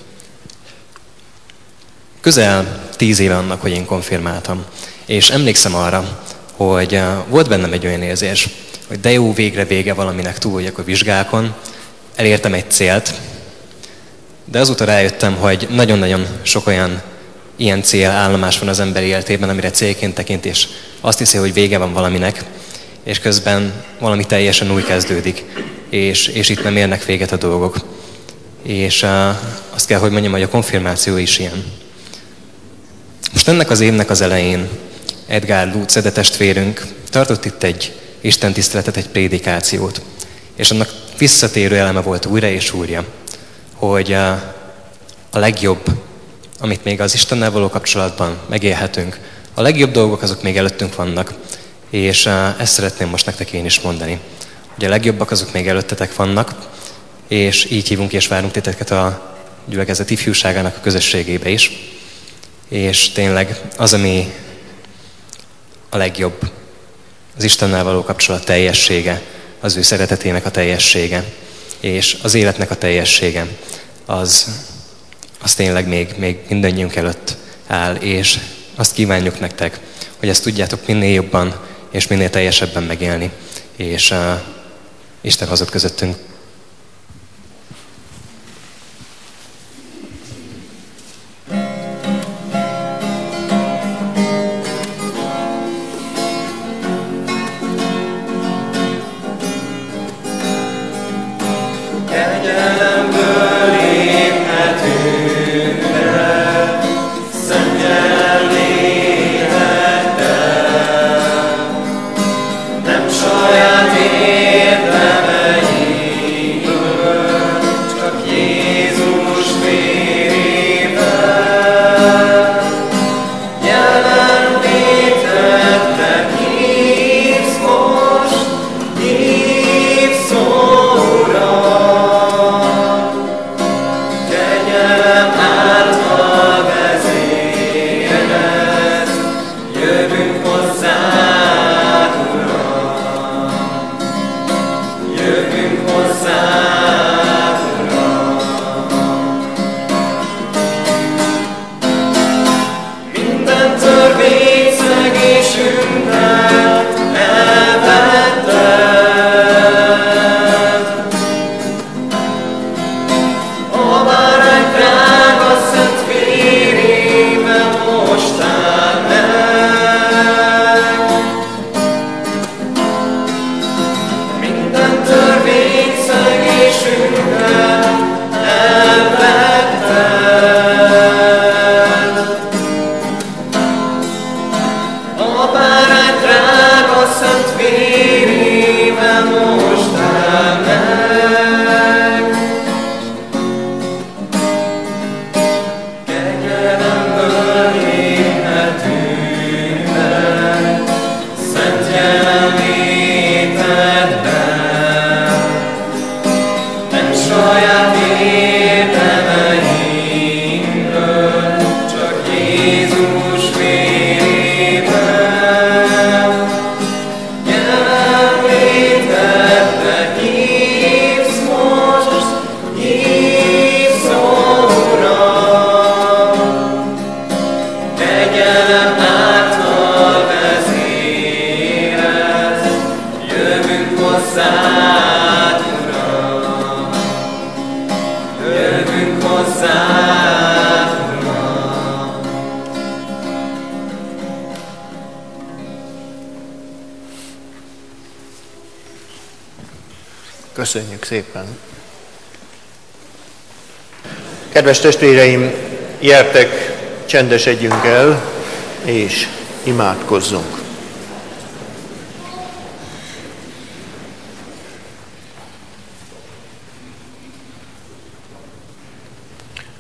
K: Közel tíz éve annak, hogy én konfirmáltam, és emlékszem arra, hogy volt bennem egy olyan érzés, hogy de jó, végre vége valaminek, túl vagyok a vizsgákon, elértem egy célt, de azóta rájöttem, hogy nagyon-nagyon sok olyan ilyen célállomás van az ember életében, amire célként tekint, és azt hiszi, hogy vége van valaminek, és közben valami teljesen új kezdődik, és, és itt nem érnek véget a dolgok. És uh, azt kell, hogy mondjam, hogy a konfirmáció is ilyen. Most ennek az évnek az elején Edgár Lutz Ede testvérünk tartott itt egy istentiszteletet, egy prédikációt, és annak visszatérő eleme volt újra és újra, hogy uh, a legjobb, amit még az Istennel való kapcsolatban megélhetünk, a legjobb dolgok azok még előttünk vannak, és uh, ezt szeretném most nektek én is mondani, hogy a legjobbak azok még előttetek vannak, és így hívunk és várunk titeket a gyülekezet ifjúságának a közösségébe is. És tényleg az, ami a legjobb, az Istennel való kapcsolat teljessége, az ő szeretetének a teljessége, és az életnek a teljessége, az, az tényleg még, még mindannyiunk előtt áll, és azt kívánjuk nektek, hogy ezt tudjátok minél jobban és minél teljesebben megélni, és uh, Isten hozott közöttünk.
A: Köszönjük szépen! Kedves testvéreim, gyertek, csendesedjünk el, és imádkozzunk.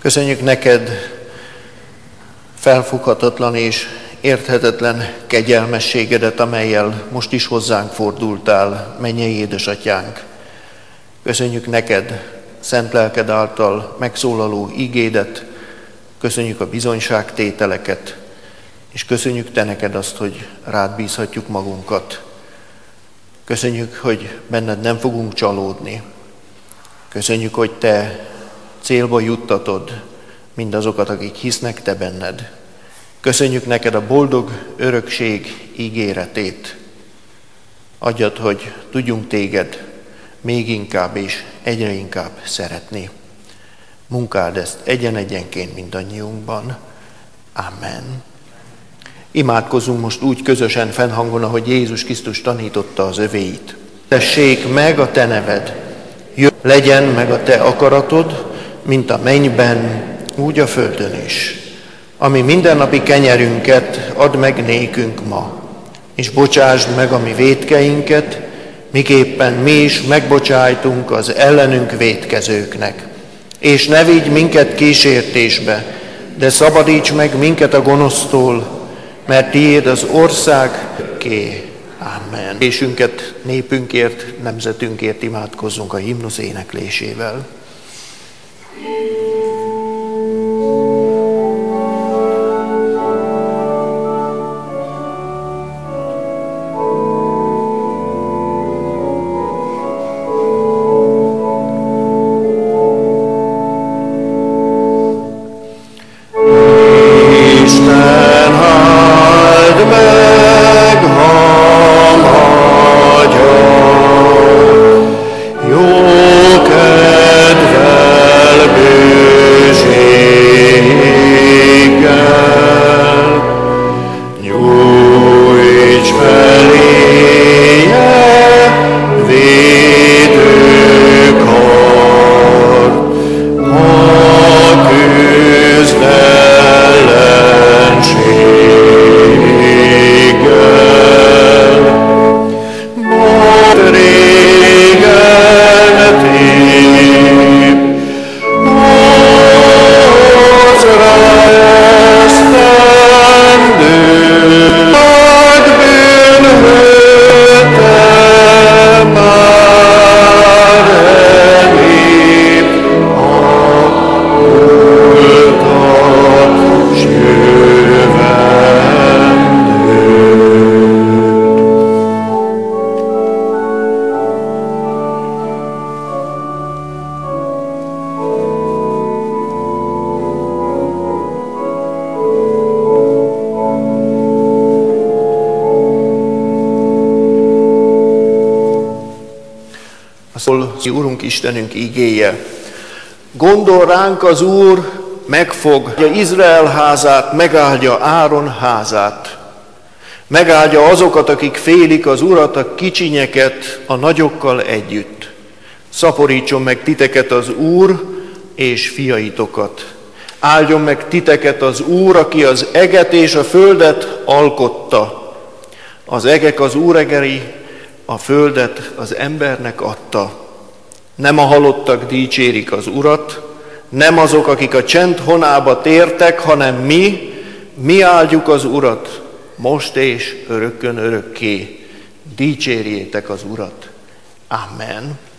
A: Köszönjük neked felfoghatatlan és érthetetlen kegyelmességedet, amellyel most is hozzánk fordultál, mennyei édesatyánk. Köszönjük neked szent lelked által megszólaló ígédet, köszönjük a bizonyságtételeket, és köszönjük te neked azt, hogy rád bízhatjuk magunkat. Köszönjük, hogy benned nem fogunk csalódni. Köszönjük, hogy te célba juttatod mindazokat, akik hisznek te benned. Köszönjük neked a boldog örökség ígéretét. Adjad, hogy tudjunk téged még inkább és egyre inkább szeretni. Munkáld ezt egyen-egyenként mindannyiunkban. Amen. Imádkozzunk most úgy közösen fennhangon, ahogy Jézus Krisztus tanította az övéit. Tessék meg a te neved, jöjj, legyen meg a te akaratod, mint a mennyben, úgy a földön is. Ami mindennapi kenyerünket add meg nékünk ma, és bocsásd meg a mi vétkeinket, miképpen mi is megbocsájtunk az ellenünk vétkezőknek. És ne vigy minket kísértésbe, de szabadíts meg minket a gonosztól, mert tiéd az ország, ké. Amen.Ésünket, népünkért, nemzetünkért imádkozzunk a himnusz éneklésével. Urunk Istenünk igéje. Gondol ránk az Úr, megfogja Izrael házát, megáldja Áron házát. Megáldja azokat, akik félik az Urat, a kicsinyeket a nagyokkal együtt. Szaporítson meg titeket az Úr, és fiaitokat. Áldjon meg titeket az Úr, aki az eget és a földet alkotta. Az egek az Úr egei, a földet az embernek adta. Nem a halottak dicsérik az Urat, nem azok, akik a csend honába tértek, hanem mi, mi áldjuk az Urat, most és örökkön örökké. Dicsérjétek az Urat. Amen.